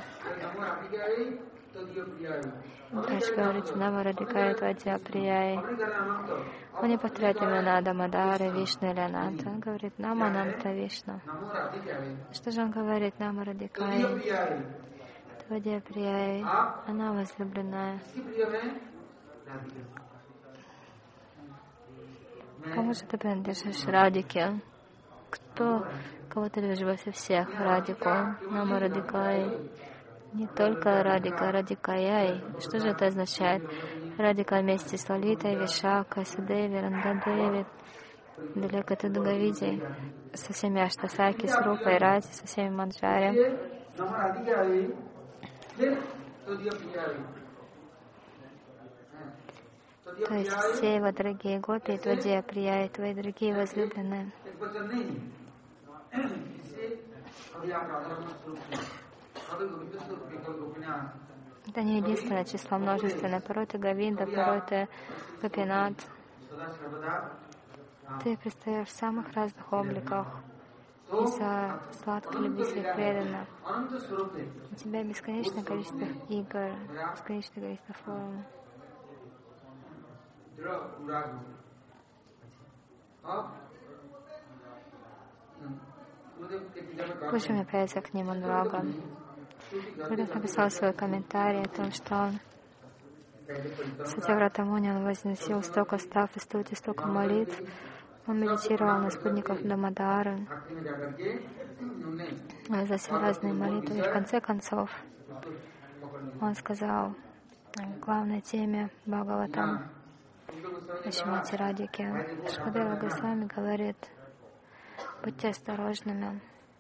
Дальше говорится, Нама Радикай Твадья Прияй. Он не повторяет имена Дамадары, Вишну или Ананта. Он говорит Нама Ананта Вишну. Что же он говорит? Нама Радикай Твадья Прияй. Она возлюбленная. Кому же ты принадлежишь? Радике. Кто, кого ты любишь больше всех? Радику. Нама Радикай. Не только Радика, Радикаяй. Что же это означает? Радика вместе с Лалитой, Вишакой, Судеви, Рангадеви, далеко от Дугавиди, со всеми Аштасаки, с Рупой, Рати, со всеми Манджари. То есть все его дорогие гопи, Твадья Прияй, твои дорогие возлюбленные. Это не единственное число, множественное. Порой ты Говинда, порой ты Гопинат. Ты предстаешь в самых разных обликах из-за сладкой любви своих преданных. У тебя бесконечное количество игр, бесконечное количество форм. Позже мне появится к нему Анурага. Когда написал свой комментарий о том, что он Сатьяврата Муни, он возносил столько став и стути, столько молитв, он медитировал на спутниках Дамодары, он возносил разные молитвы, и в конце концов он сказал в главной теме Бхагаватам, Шримати Радхике, Шукадева Госвами говорит: будьте осторожными.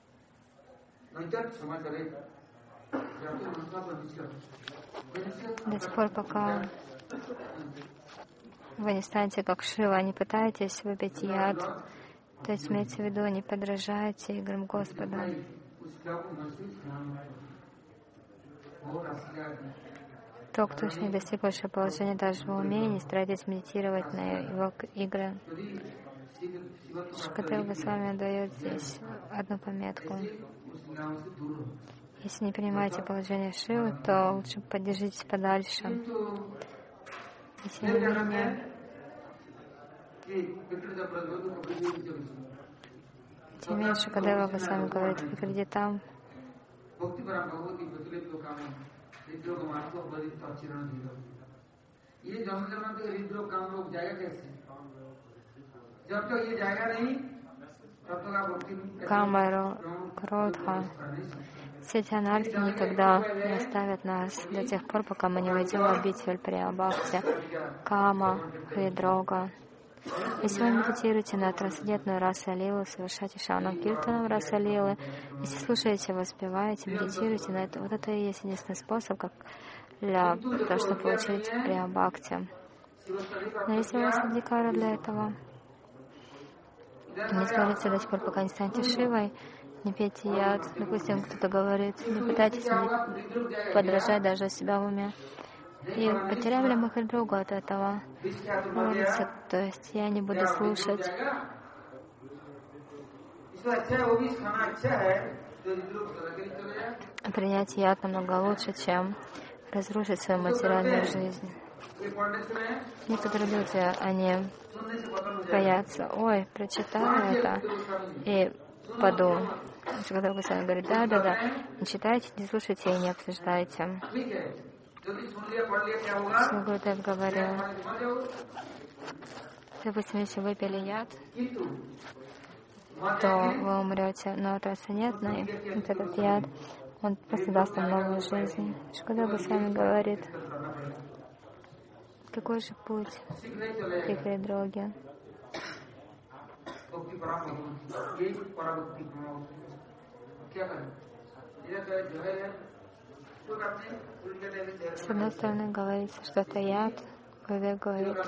До тех пор, пока вы не станете как Шива, не пытаетесь выпить яд, то есть имеется в виду, не подражайте играм Господа. То, кто еще не достиг высшего положения даже в уме, не старайтесь медитировать на его игры. Шукадева Госвами дает здесь одну пометку. Если не принимаете положение Шивы, то лучше подержитесь подальше. И тем не менее, тем меньше Шукадева Госвами говорит, выгляди там. Камару, Кродха. Все эти анархи никогда не оставят нас до тех пор, пока мы не войдем в обитель Приябхакти, Кама, Хридрога. Если вы медитируете на трансцендентную расу Лилы, совершаете шаунам киртаном раса Лилы, если слушаете, воспеваете, медитируете на это, вот это и есть единственный способ, как для того, чтобы получить Приябхакти. Но если у вас нет дикара для этого, не смотрите до тех пор, пока не станете Шивой, не пейте яд. Допустим, кто-то говорит, не пытайтесь подражать даже себя в уме. И потеряли мы хоть друга от этого. Говорится, то есть я не буду слушать. Принять яд намного лучше, чем разрушить свою материальную жизнь. Некоторые люди, они боятся, ой, прочитаю это и паду. Когда вы сами говорите, да, да, да, не читайте, не слушайте и не обсуждайте. Шри говорил, допустим, если выпили яд, то вы умрете, но трансцендентный, вот этот яд, он просто даст вам новую жизнь. Шукадева Госвами говорит, какой же путь к этой дороге? С одной стороны говорится, что это яд, Вивек говорит,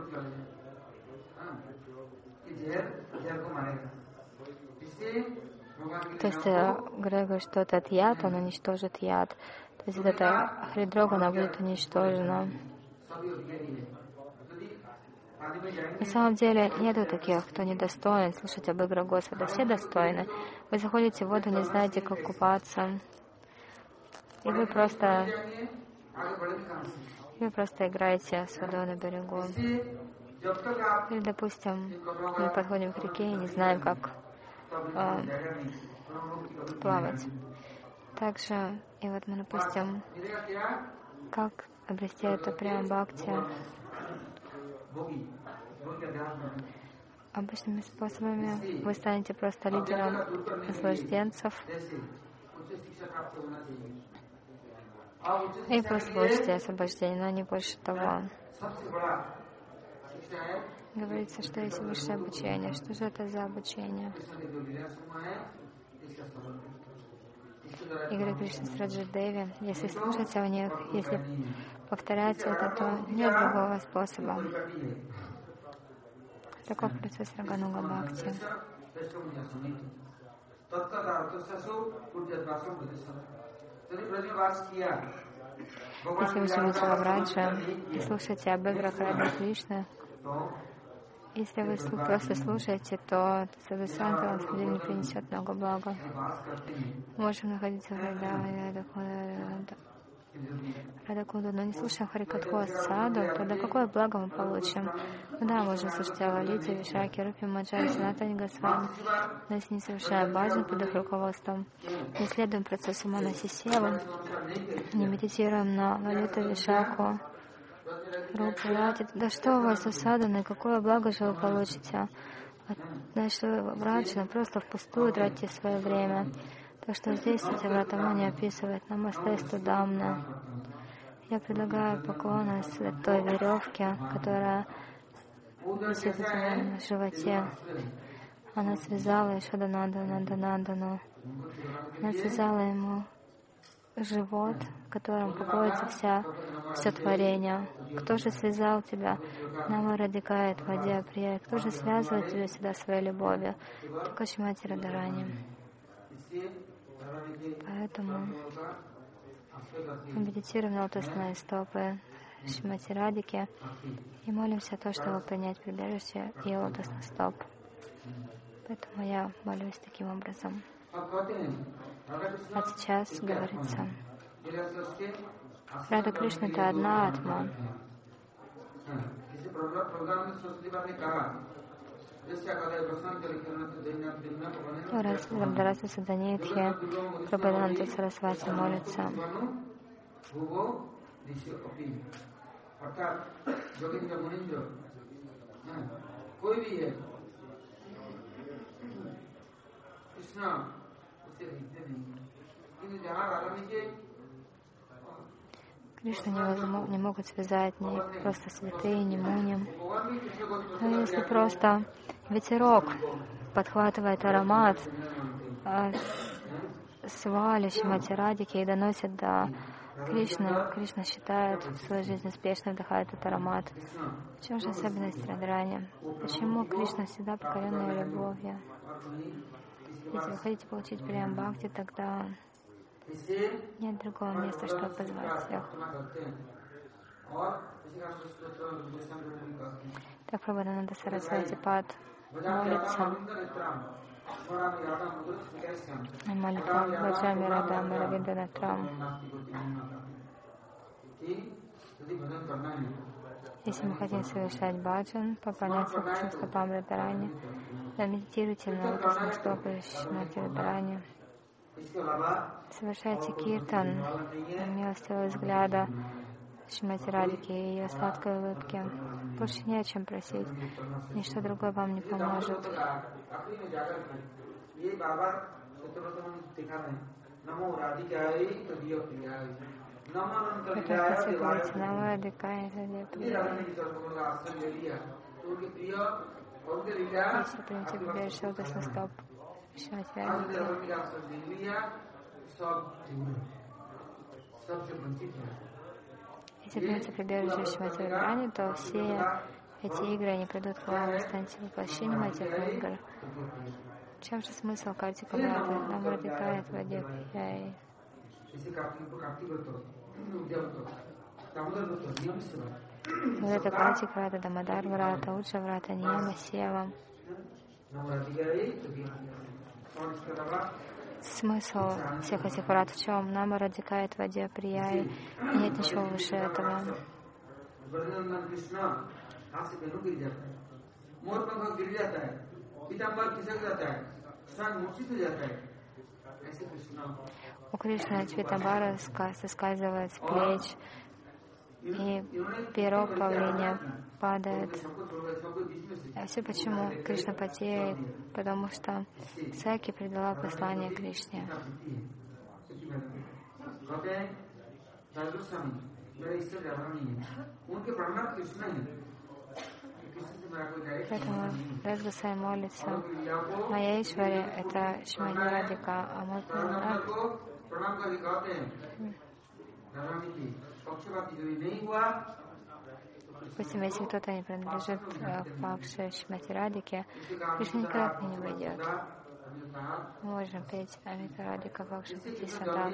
то есть Грей говорит, что этот яд, он уничтожит яд. То есть вот эта Хридрога, она будет уничтожена. На самом деле нету таких, кто недостоин слушать об играх Господа. Все достойны. Вы заходите в воду, не знаете, как купаться. И вы просто, вы просто играете с водой на берегу. Или, допустим, мы подходим к реке и не знаем, как э, плавать. Также, и вот мы, допустим, как обрести это Приябхакти обычными способами. Вы станете просто лидером наслажденцев и просто получите освобождение, но не больше того. Говорится, что есть высшее обучение. Что же это за обучение? Игры Кришны с Раджадеви, если слушаться в них, если повторять это, то нет другого способа. Таков процесс Рагануга Бхакти. Если вы живете во Враджа и слушаете об играх Рады Кришны, если вы просто слушаете, то Садхусанта вам в не принесет много блага. Можем находиться в Радакунду, но не слушаем Харикатху Саду, тогда какое благо мы получим? Ну да, можем слушать о Лалите, Вишаке, Рупи, Маджаре, Санатане Госвами, но если не совершаем баджан под их руководством, не следуем процессу Манаси Севы, не медитируем на Лалиту, Вишаку, Рупи, Рати, да что у вас у садханы, какое благо же вы получите? Значит, вы в Раджана просто впустую тратите свое время. Так что здесь Сатьявратамани описывает Намастесту Дамна. Я предлагаю поклоны с той веревке, которая висит на животе. Она связала Ишаданандану Нанданандану. Она связала ему живот, в котором покоится вся, все творение. Кто же связал тебя? Нама Радикает Вадья Прия. Кто же связывает тебя сюда своей любовью? Только Шримати Радхарани. Поэтому мы медитируем на лотосные стопы Шримати Радики и молимся о том, чтобы принять прибежище и лотосных стоп. Поэтому я молюсь таким образом. А сейчас говорится, Рада Кришна — это одна атма. Раз Рамдараса Саданитхи, Прабхадананда Сарасвати молится. Кришну не, не могут связать ни просто святые, ни муни. Но если просто ветерок подхватывает аромат с вали Шримати Радики и доносит до Кришны, Кришна считает в своей жизни успешно вдыхает этот аромат. В чем же особенность Радхарани? Почему Кришна всегда покоренная любовью? Если вы хотите получить приям бхакти, тогда нет другого места, чтобы позвать всех. Так Прабхадананда Сарасвати Пад молится. Молитва Баджами Радам Равиндранатрам. Если мы хотим совершать баджан, поклоняться лотосным стопам Радхарани, медитируйте на лотосных стопах Шримати Радхарани. Совершайте киртан милостивого взгляда Шримати Радики и ее сладкой улыбки. Больше не о чем просить. Ничто другое вам не поможет. Поэтому спасибо Нама Радикай Радикай. Если примите прибежище лотосных стоп Шримати Радики, если примете прибежище Шримати Радхарани, то все эти игры не придут к вам, вы станете воплощением этих игр. В чем же смысл Картика Брата? Нам Радикает Вадьяпьяй. Вот это Картика Брата, Дамодар Врата, Уджа Врата, Нияма Сева. Смысл всех этих врат в чем? Нама Радикает Вадья Прияй. Нет ничего выше этого. У Кришны Чвитабара соскальзывает с плеч, и перо павлиня падает. А все почему? Кришна потеет, потому что Саки передала послание Кришне. Поэтому Радгасай молится. Моя Ишвари — это Шримати Радика, а мой Пранат. Допустим, если кто-то не принадлежит к павшей Шримати Радике, Кришна никогда к ней не войдет. Мы можем петь Амита Радика Бхакшапати Садам.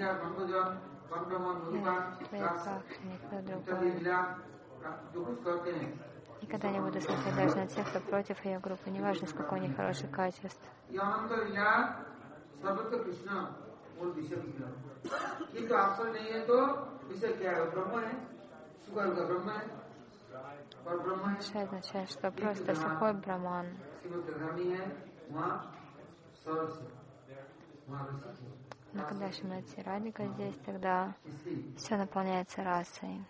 Никто другой. Никогда не буду смотреть даже на тех, кто против ее группы, неважно, сколько у них хороших качеств. Это означает, что просто сухой браман. Но когда Шримати Радика здесь, тогда все наполняется расой.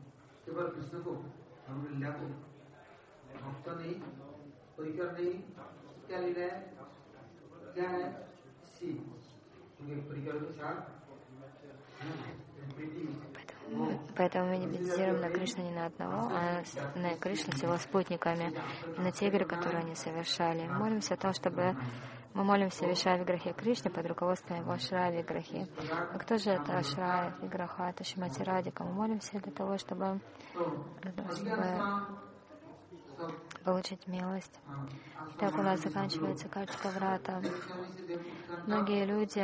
Поэтому, поэтому мы не медитируем на Кришну не на одного, а на Кришну с его спутниками, и на те игры, которые они совершали. Мы молимся о том, чтобы мы молимся Вишая Виграхе Кришне под руководством его Ашрая Виграхи. А кто же это Ашрая Виграха? Это Шримати Радика. Мы молимся для того, чтобы, чтобы получить милость. Так у нас заканчивается Картика Врата. Многие люди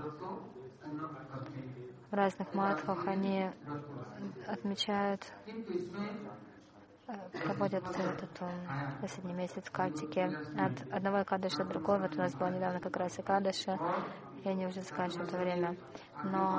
в разных матхах, они отмечают, проводят этот последний месяц Картики от одного Экадаша до другого. Вот у нас было недавно как раз Экадаша, и они уже заканчивают это время. Но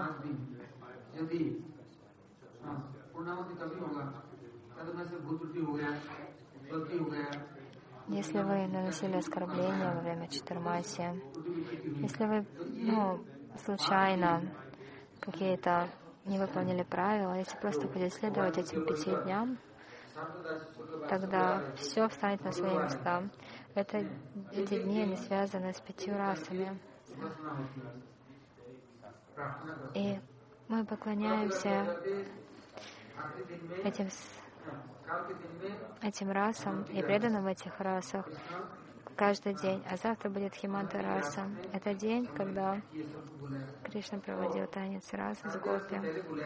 если вы наносили оскорбление во время Чатурмаси, если вы ну, случайно какие-то не выполнили правила, если просто будете следовать этим пяти дням, тогда все встанет на свои места. Это, эти дни они связаны с пятью расами. И мы поклоняемся этим, этим расам и преданным в этих расах каждый день. А завтра будет Химанта Раса. Это день, когда Кришна проводил танец раса с гопи.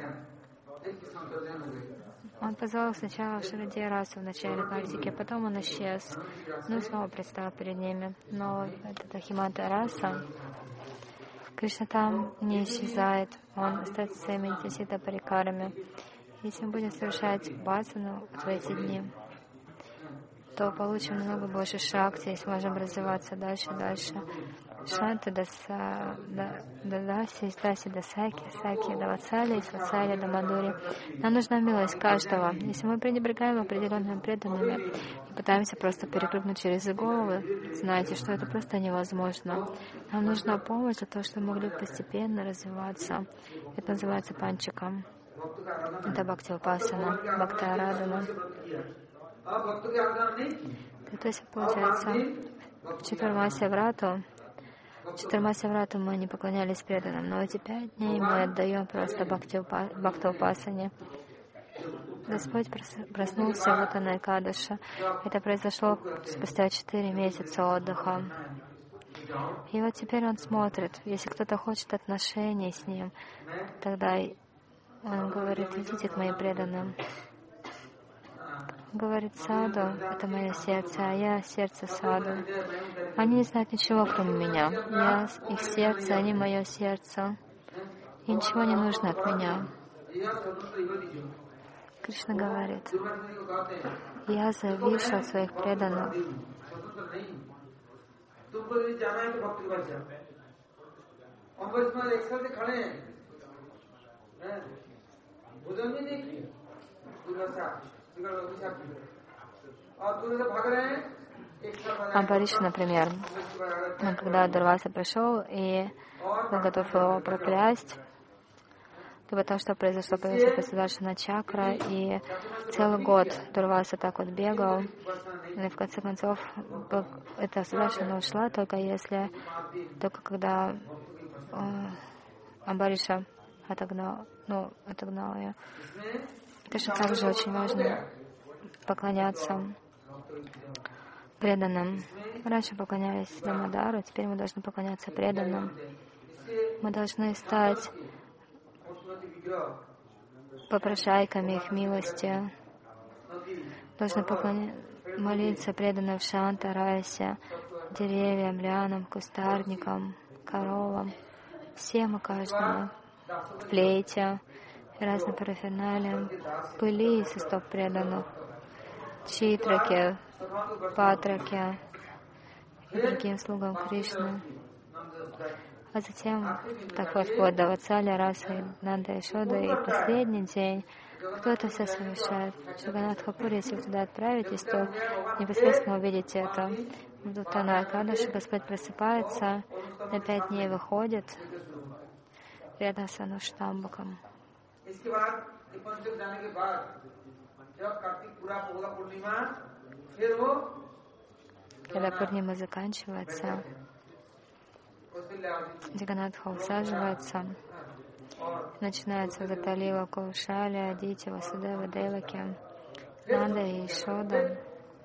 Он позвал сначала Шрадия Расу в начале Картики, потом он исчез, но снова предстал перед ними. Но это Химанта Раса. Кришна там не исчезает, он остается своими десяти парикарами. Если мы будем совершать бхасану в эти дни, то получим намного больше шакти и сможем развиваться дальше и дальше. Шанта даса, дадаси, даси, дасаки, саки, давацали, свацали, дамадури. Нам нужна милость каждого. Если мы пренебрегаем определенными преданными и пытаемся просто перепрыгнуть через головы, знайте, что это просто невозможно. Нам нужна помощь для того, чтобы мы могли постепенно развиваться. Это называется панчаком. Это бхакти-упасана, бхакти-арадана. То есть, получается, в Чатурмасе Врату, в Чатурмасе Врату мы не поклонялись преданным, но эти пять дней мы отдаем просто бхакти-упасане. Господь проснулся вот на Экадаша. Это произошло спустя четыре месяца отдыха. И вот теперь он смотрит, если кто-то хочет отношений с ним, тогда он говорит: идите к моим преданным. Говорит: саду — это мое сердце, а я сердце саду. Они не знают ничего, кроме меня. Я их сердце, они мое сердце. И ничего не нужно от меня. Кришна говорит: я завишу от своих преданных. Амбариш, например, когда Дурваса пришел и был готов его проклясть, то потому что произошло, появился Сударшана чакра, и целый год Дурваса так вот бегал, и в конце концов эта Сударшана ушла, только если, только когда э, Амбариша отогнал, ну, отогнал ее. Точно так же очень важно поклоняться преданным. Раньше поклонялись Дамадару, теперь мы должны поклоняться преданным. Мы должны стать попрошайками их милости. Должны поклоня... молиться преданным в Шанта Расе, деревьям, лианам, кустарникам, коровам, всем и каждому, флейте, разным параферналиям, пыли со стоп преданных, читраке, патраке и другим слугам Кришны. А затем, так вот, вплоть до Ватсаля, Раса, Нанда, Ишода, и последний день, кто это все совершает? Шаганатхапур, если вы туда отправитесь, то непосредственно увидите это. В Дутана Акадаши Господь просыпается, на пять дней выходит рядом с Ануштамбаком. Когда Пурнима заканчивается, Джаганатха усаживается, начинается вот эта лила Каушаля, Адити, Васудева, Деваки, Нанда и Ишода.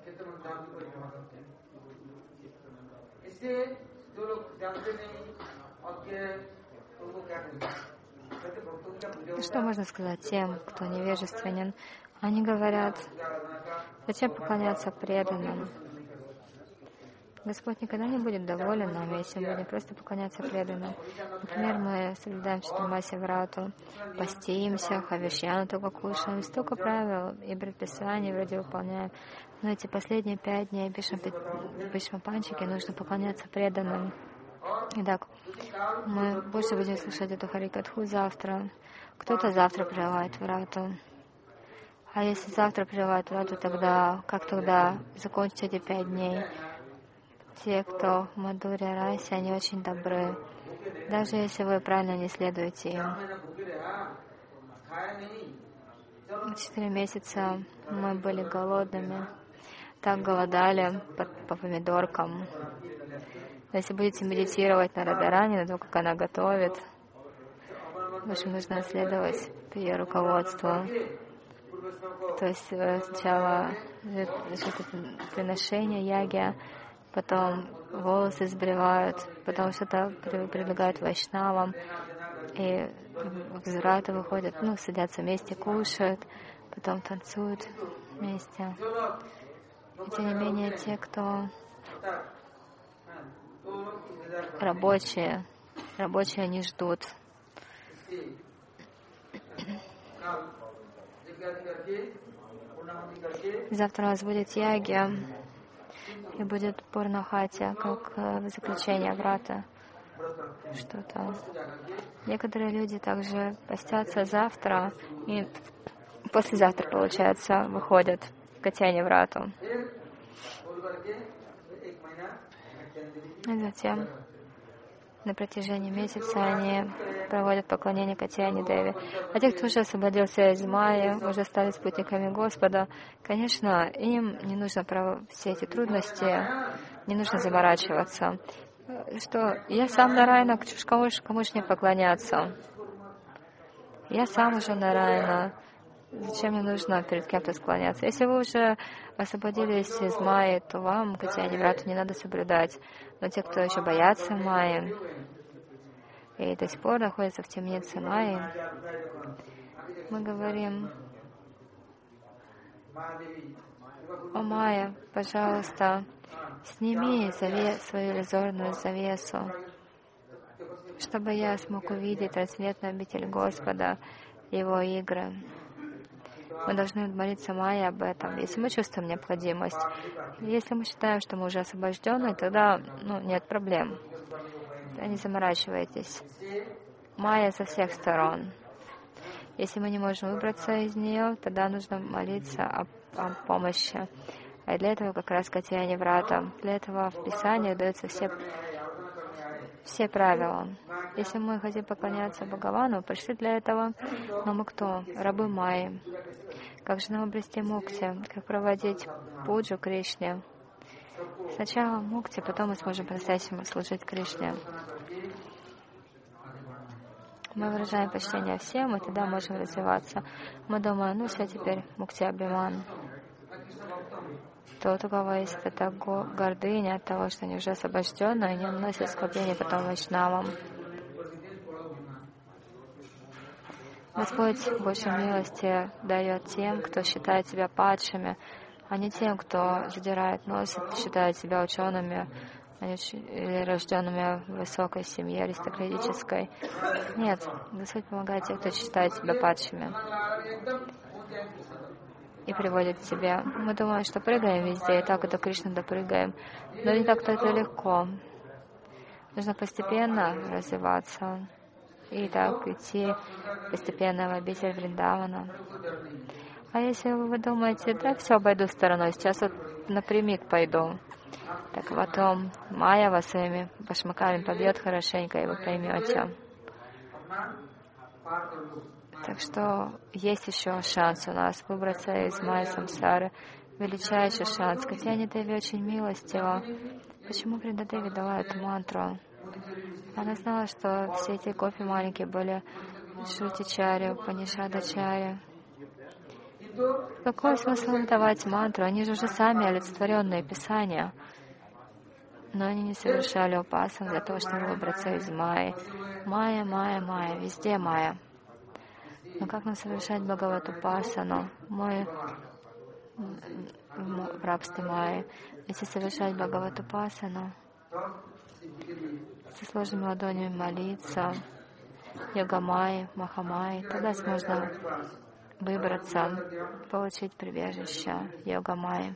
Что можно сказать тем, кто невежественен? Они говорят, зачем поклоняться преданным? Господь никогда не будет доволен нами, если мы будем просто поклоняться преданным. Например, мы соблюдаем Чатурмаси Врату, постимся, хавишьяну только кушаем, столько правил и предписаний вроде выполняем. Но эти последние пять дней Бишмапанчики нужно поклоняться преданным. Итак, мы больше будем слушать эту Харикатху завтра. Кто-то завтра прерывает Врату. А если завтра прерывает Врату, тогда как тогда закончить эти пять дней? Те, кто в Мадхурья Расе, они очень добры. Даже если вы правильно не следуете им. Четыре месяца мы были голодными. Так голодали по, по помидоркам. Но если будете медитировать на Радарани, на то, как она готовит, в общем, нужно следовать ее руководству. То есть сначала приношение яги, потом волосы сбривают, потом что-то предлагают вайшнавам, и в Врату выходят, ну, садятся вместе, кушают, потом танцуют вместе. И тем не менее, те, кто рабочие, рабочие они ждут. Завтра у нас будет яги, и будет Пурнахати, как в заключение Врата. Что-то. Некоторые люди также постятся завтра, и послезавтра, получается, выходят в Катяне Врату. И затем на протяжении месяца они проводят поклонение Катяне Деви. А те, кто уже освободился из Майи, уже стали спутниками Господа, конечно, им не нужно про все эти трудности, не нужно заморачиваться. Что я сам Нараяна, кому ж, кому ж не поклоняться? Я сам уже Нараяна. Зачем мне нужно перед кем-то склоняться? Если вы уже освободились из Майи, то вам Катяне Врату не надо соблюдать. Но те, кто еще боятся Майи и до сих пор находятся в темнице Майи, мы говорим: «О Майя, пожалуйста, сними заве- свою иллюзорную завесу, чтобы я смог увидеть трансцендентную обитель Господа, Его игры». Мы должны молиться Майе об этом, если мы чувствуем необходимость. Если мы считаем, что мы уже освобождены, тогда ну, нет проблем. Не заморачивайтесь. Майя со всех сторон. Если мы не можем выбраться из нее, тогда нужно молиться о, о помощи. А для этого как раз Катяне Врата. Для этого в Писании даются все, все правила. Если мы хотим поклоняться Бхагавану, пришли для этого, но мы кто? Рабы Майи. Как же нам обрести мукти? Как проводить пуджу Кришне? Сначала мукти, потом мы сможем по-настоящему служить Кришне. Мы выражаем почтение всем, и тогда можем развиваться. Мы думаем, ну все, теперь мукти Абхиман. Тот, у кого есть эта гордыня от того, что они уже освобождены, они наносят оскорбление потом вайшнавам. Господь больше милости дает тем, кто считает себя падшими, а не тем, кто задирает нос и считает себя учеными, или рожденными в высокой семье, аристократической. Нет, Господь помогает тем, кто считает себя падшими и приводит к себе. Мы думаем, что прыгаем везде, и так и до Кришны допрыгаем. Но не так-то это легко. Нужно постепенно развиваться и так идти постепенно в обитель Вриндавана. А если вы думаете, да, все обойду стороной, сейчас вот напрямик пойду, так потом Майя вас своими башмаками побьет хорошенько, и вы поймете. Так что есть еще шанс у нас выбраться из Майя Самсары. Величайший шанс. Катьяни Деви очень милостива. Почему Вринда Деви дала эту мантру? Она знала, что все эти гопи маленькие были Шрутичари, Панишадачари. Какой смысл им давать мантру? Они же уже сами олицетворенные писания. Но они не совершали упасан для того, чтобы выбраться из Майи. Майя, Майя, Майя. Везде Майя. Но как нам совершать Бхагаватупасану? Мы в рабстве Майи. Если совершать Бхагаватупасану, со сложными ладонями молиться, Йога-майи, Маха-майи, тогда можно выбраться, получить прибежище Йога-майи.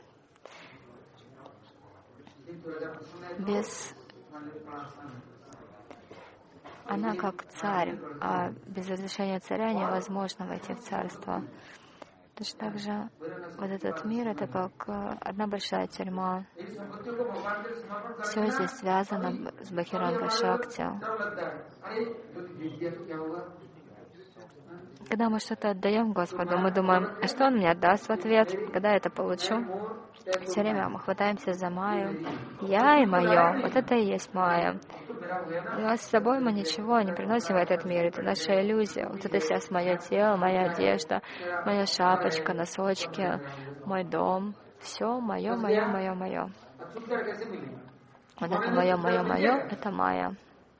Без... Она как царь, а без разрешения царя невозможно войти в царство. Точно так же вот этот мир — это как одна большая тюрьма. Все здесь связано с Бхакти-ранга Шакти. Когда мы что-то отдаем Господу, мы думаем, а что Он мне отдаст в ответ, когда я это получу? Все время мы хватаемся за Майю. Я и мое, вот это и есть Майя. Но с собой мы ничего не приносим в этот мир, это наша иллюзия. Вот это сейчас мое тело, моя одежда, моя шапочка, носочки, мой дом. Все мое, мое, мое, мое. Вот это мое, мое, мое, это Майя.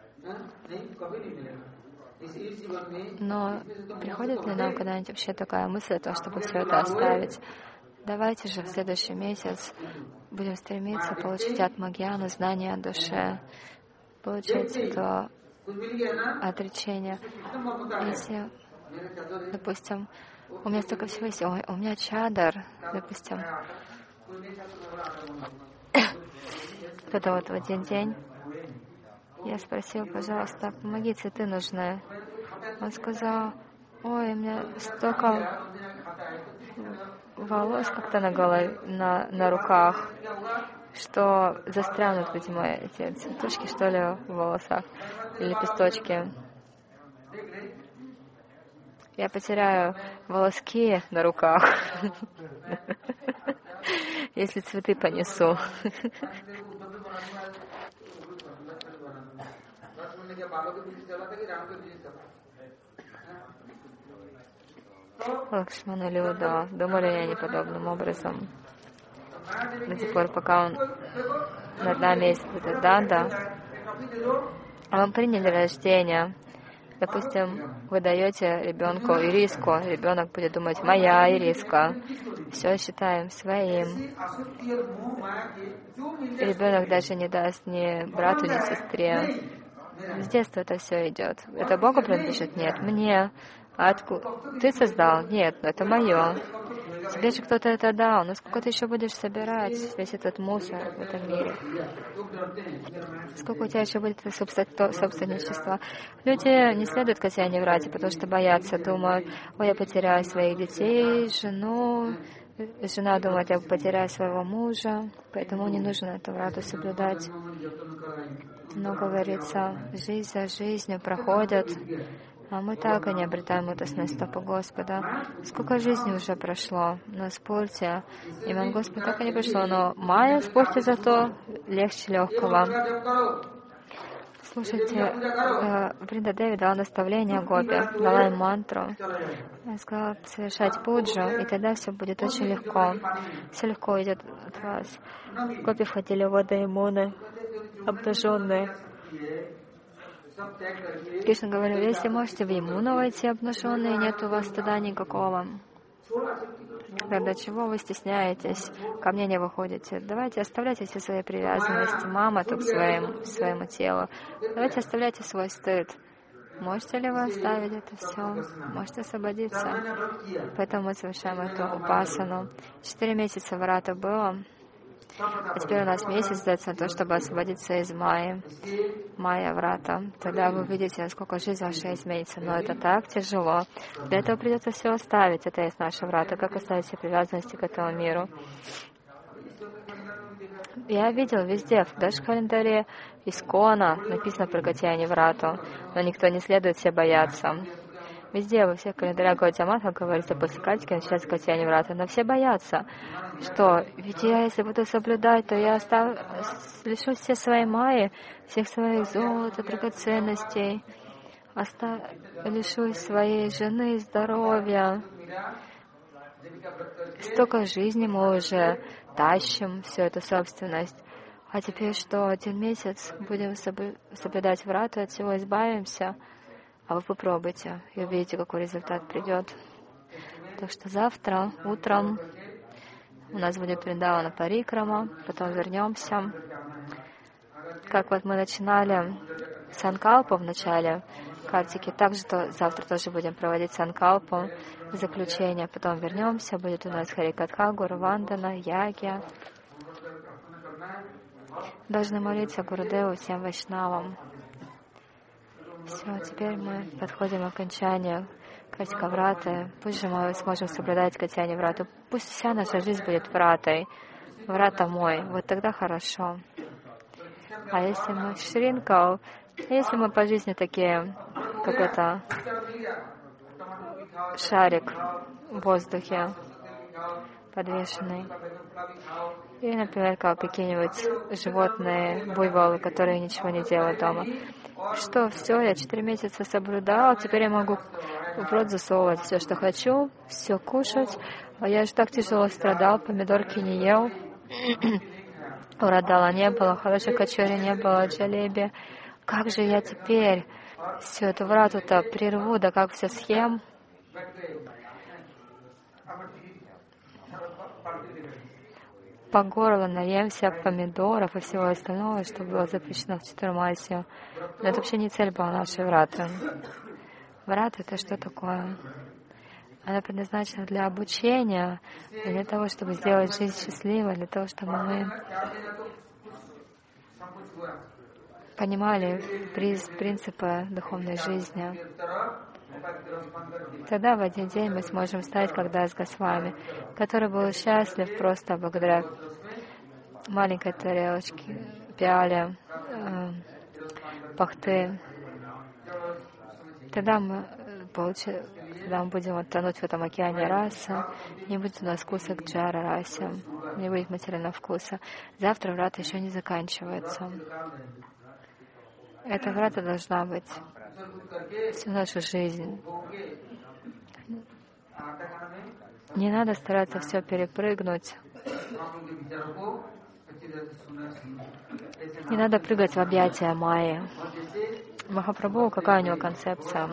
Но приходит ли нам когда-нибудь вообще такая мысль о том, чтобы все это оставить? Давайте же в следующий месяц будем стремиться получить атмагьяну, знание о душе, получить это отречение. Если, допустим, у меня столько всего есть, ой, у меня чадар, допустим, кто-то вот в один день, я спросила, пожалуйста, помоги, цветы нужны. Он сказал, ой, у меня столько волос как-то на голове, на, на руках, что застрянут, видимо, эти цветочки, что ли, в волосах, или лепесточки. Я потеряю волоски на руках, если цветы понесу. Лакшмана и Лиуда думали они подобным образом. До тех пор, пока он над нами есть этот Данда, а вы приняли рождение. Допустим, вы даете ребенку ириску, ребенок будет думать, моя ириска. Все считаем своим. Ребенок даже не даст ни брату, ни сестре. С детства это все идет. Это Богу принадлежит? Нет, мне. А откуда? Ты создал? Нет, это мое. Тебе же кто-то это дал. Но сколько ты еще будешь собирать весь этот мусор в этом мире? Сколько у тебя еще будет собственничества? Люди не следуют Катьяне врать, потому что боятся, думают, ой, я потеряю своих детей, жену. Жена думает, я потеряю своего мужа, поэтому не нужно эту врату соблюдать. Но, говорится, жизнь за жизнью проходит, а мы так и не обретаем лотосные стопы Господа. Сколько жизней уже прошло, но спорьте, имя Господа так и не пришло, но Майя, спорьте зато легче легкого. Слушайте, Вринда Деви дала наставление Гопи, дала им мантру. Я сказала совершать пуджу, и тогда все будет очень легко. Все легко идет от вас. Гопи входили в воды Ямуны, обнаженные. Кришна говорил, если можете в Ямуну войти обнаженные, нет у вас туда никакого Тогда чего вы стесняетесь, ко мне не выходите? Давайте оставляйте все свои привязанности, мама, к своему, своему телу. Давайте оставляйте свой стыд. Можете ли вы оставить это все? Можете освободиться? Поэтому мы совершаем эту упасану. Четыре месяца врата было, а теперь у нас месяц дается на то, чтобы освободиться из майи. Майя врата. Тогда вы увидите, насколько жизнь ваша изменится. Но это так тяжело. Для этого придется все оставить. Это есть наша врата. Как оставить все привязанности к этому миру? Я видел везде, даже в календаре Искона написано про Катьяни врату, но никто не следует, все боятся. Везде, во всех календарях Гаутаматха говорится, после Катики начинается Катьяни врата, но все боятся, что ведь я, если буду соблюдать, то я остав... лишусь все своей майи, всех своих золота, драгоценностей, остав... лишусь своей жены, здоровья. Столько жизни мы уже тащим, всю эту собственность. А теперь что, один месяц будем соблюдать врату, от всего избавимся? А вы попробуйте и увидите, какой результат придет. Так что завтра утром у нас будет Вриндавана Парикрама, потом вернемся. Как вот мы начинали Санкалпу в начале Картики, также то, завтра тоже будем проводить Санкалпу, заключение, потом вернемся, будет у нас Харикатха, Гуру Вандана, Ягья. Должны молиться Гурудеву, всем вайшнавам. Все, теперь мы подходим к окончанию Картика враты. Пусть же мы сможем соблюдать Катьяни врату. Пусть вся наша жизнь будет вратой. Врата мой. Вот тогда хорошо. А если мы шринкал, если мы по жизни такие, какой-то шарик в воздухе подвешенный, или, например, как какие-нибудь животные, буйволы, которые ничего не делают дома. Что, все, я четыре месяца соблюдал, теперь я могу в рот засовывать все, что хочу, все кушать. А я же так тяжело страдал, помидорки не ел, урадала не было, хорошей качори не было, джалеби. Как же я теперь всю эту врату-то прерву, да как все съем? По горло наемся помидоров и всего остального, что было запрещено в Чатурмасию. Но это вообще не цель была нашей враты. Врата — это что такое? Она предназначена для обучения, для того, чтобы сделать жизнь счастливой, для того, чтобы мы понимали принципы духовной жизни. Тогда в один день мы сможем стать как Дас Госвами, который был счастлив просто благодаря маленькой тарелочке, пиале, э, пахты. Тогда мы, получи, тогда мы будем вот тонуть в этом океане раса, не будет у нас вкуса к джара расе, не будет материального вкуса. Завтра врата еще не заканчивается. Эта врата должна быть всю нашу жизнь. Не надо стараться все перепрыгнуть. Не надо прыгать в объятия Майи. Махапрабху, какая у него концепция?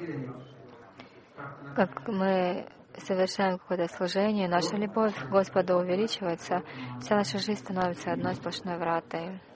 Как мы совершаем какое-то служение, наша любовь к Господу увеличивается, вся наша жизнь становится одной сплошной вратой.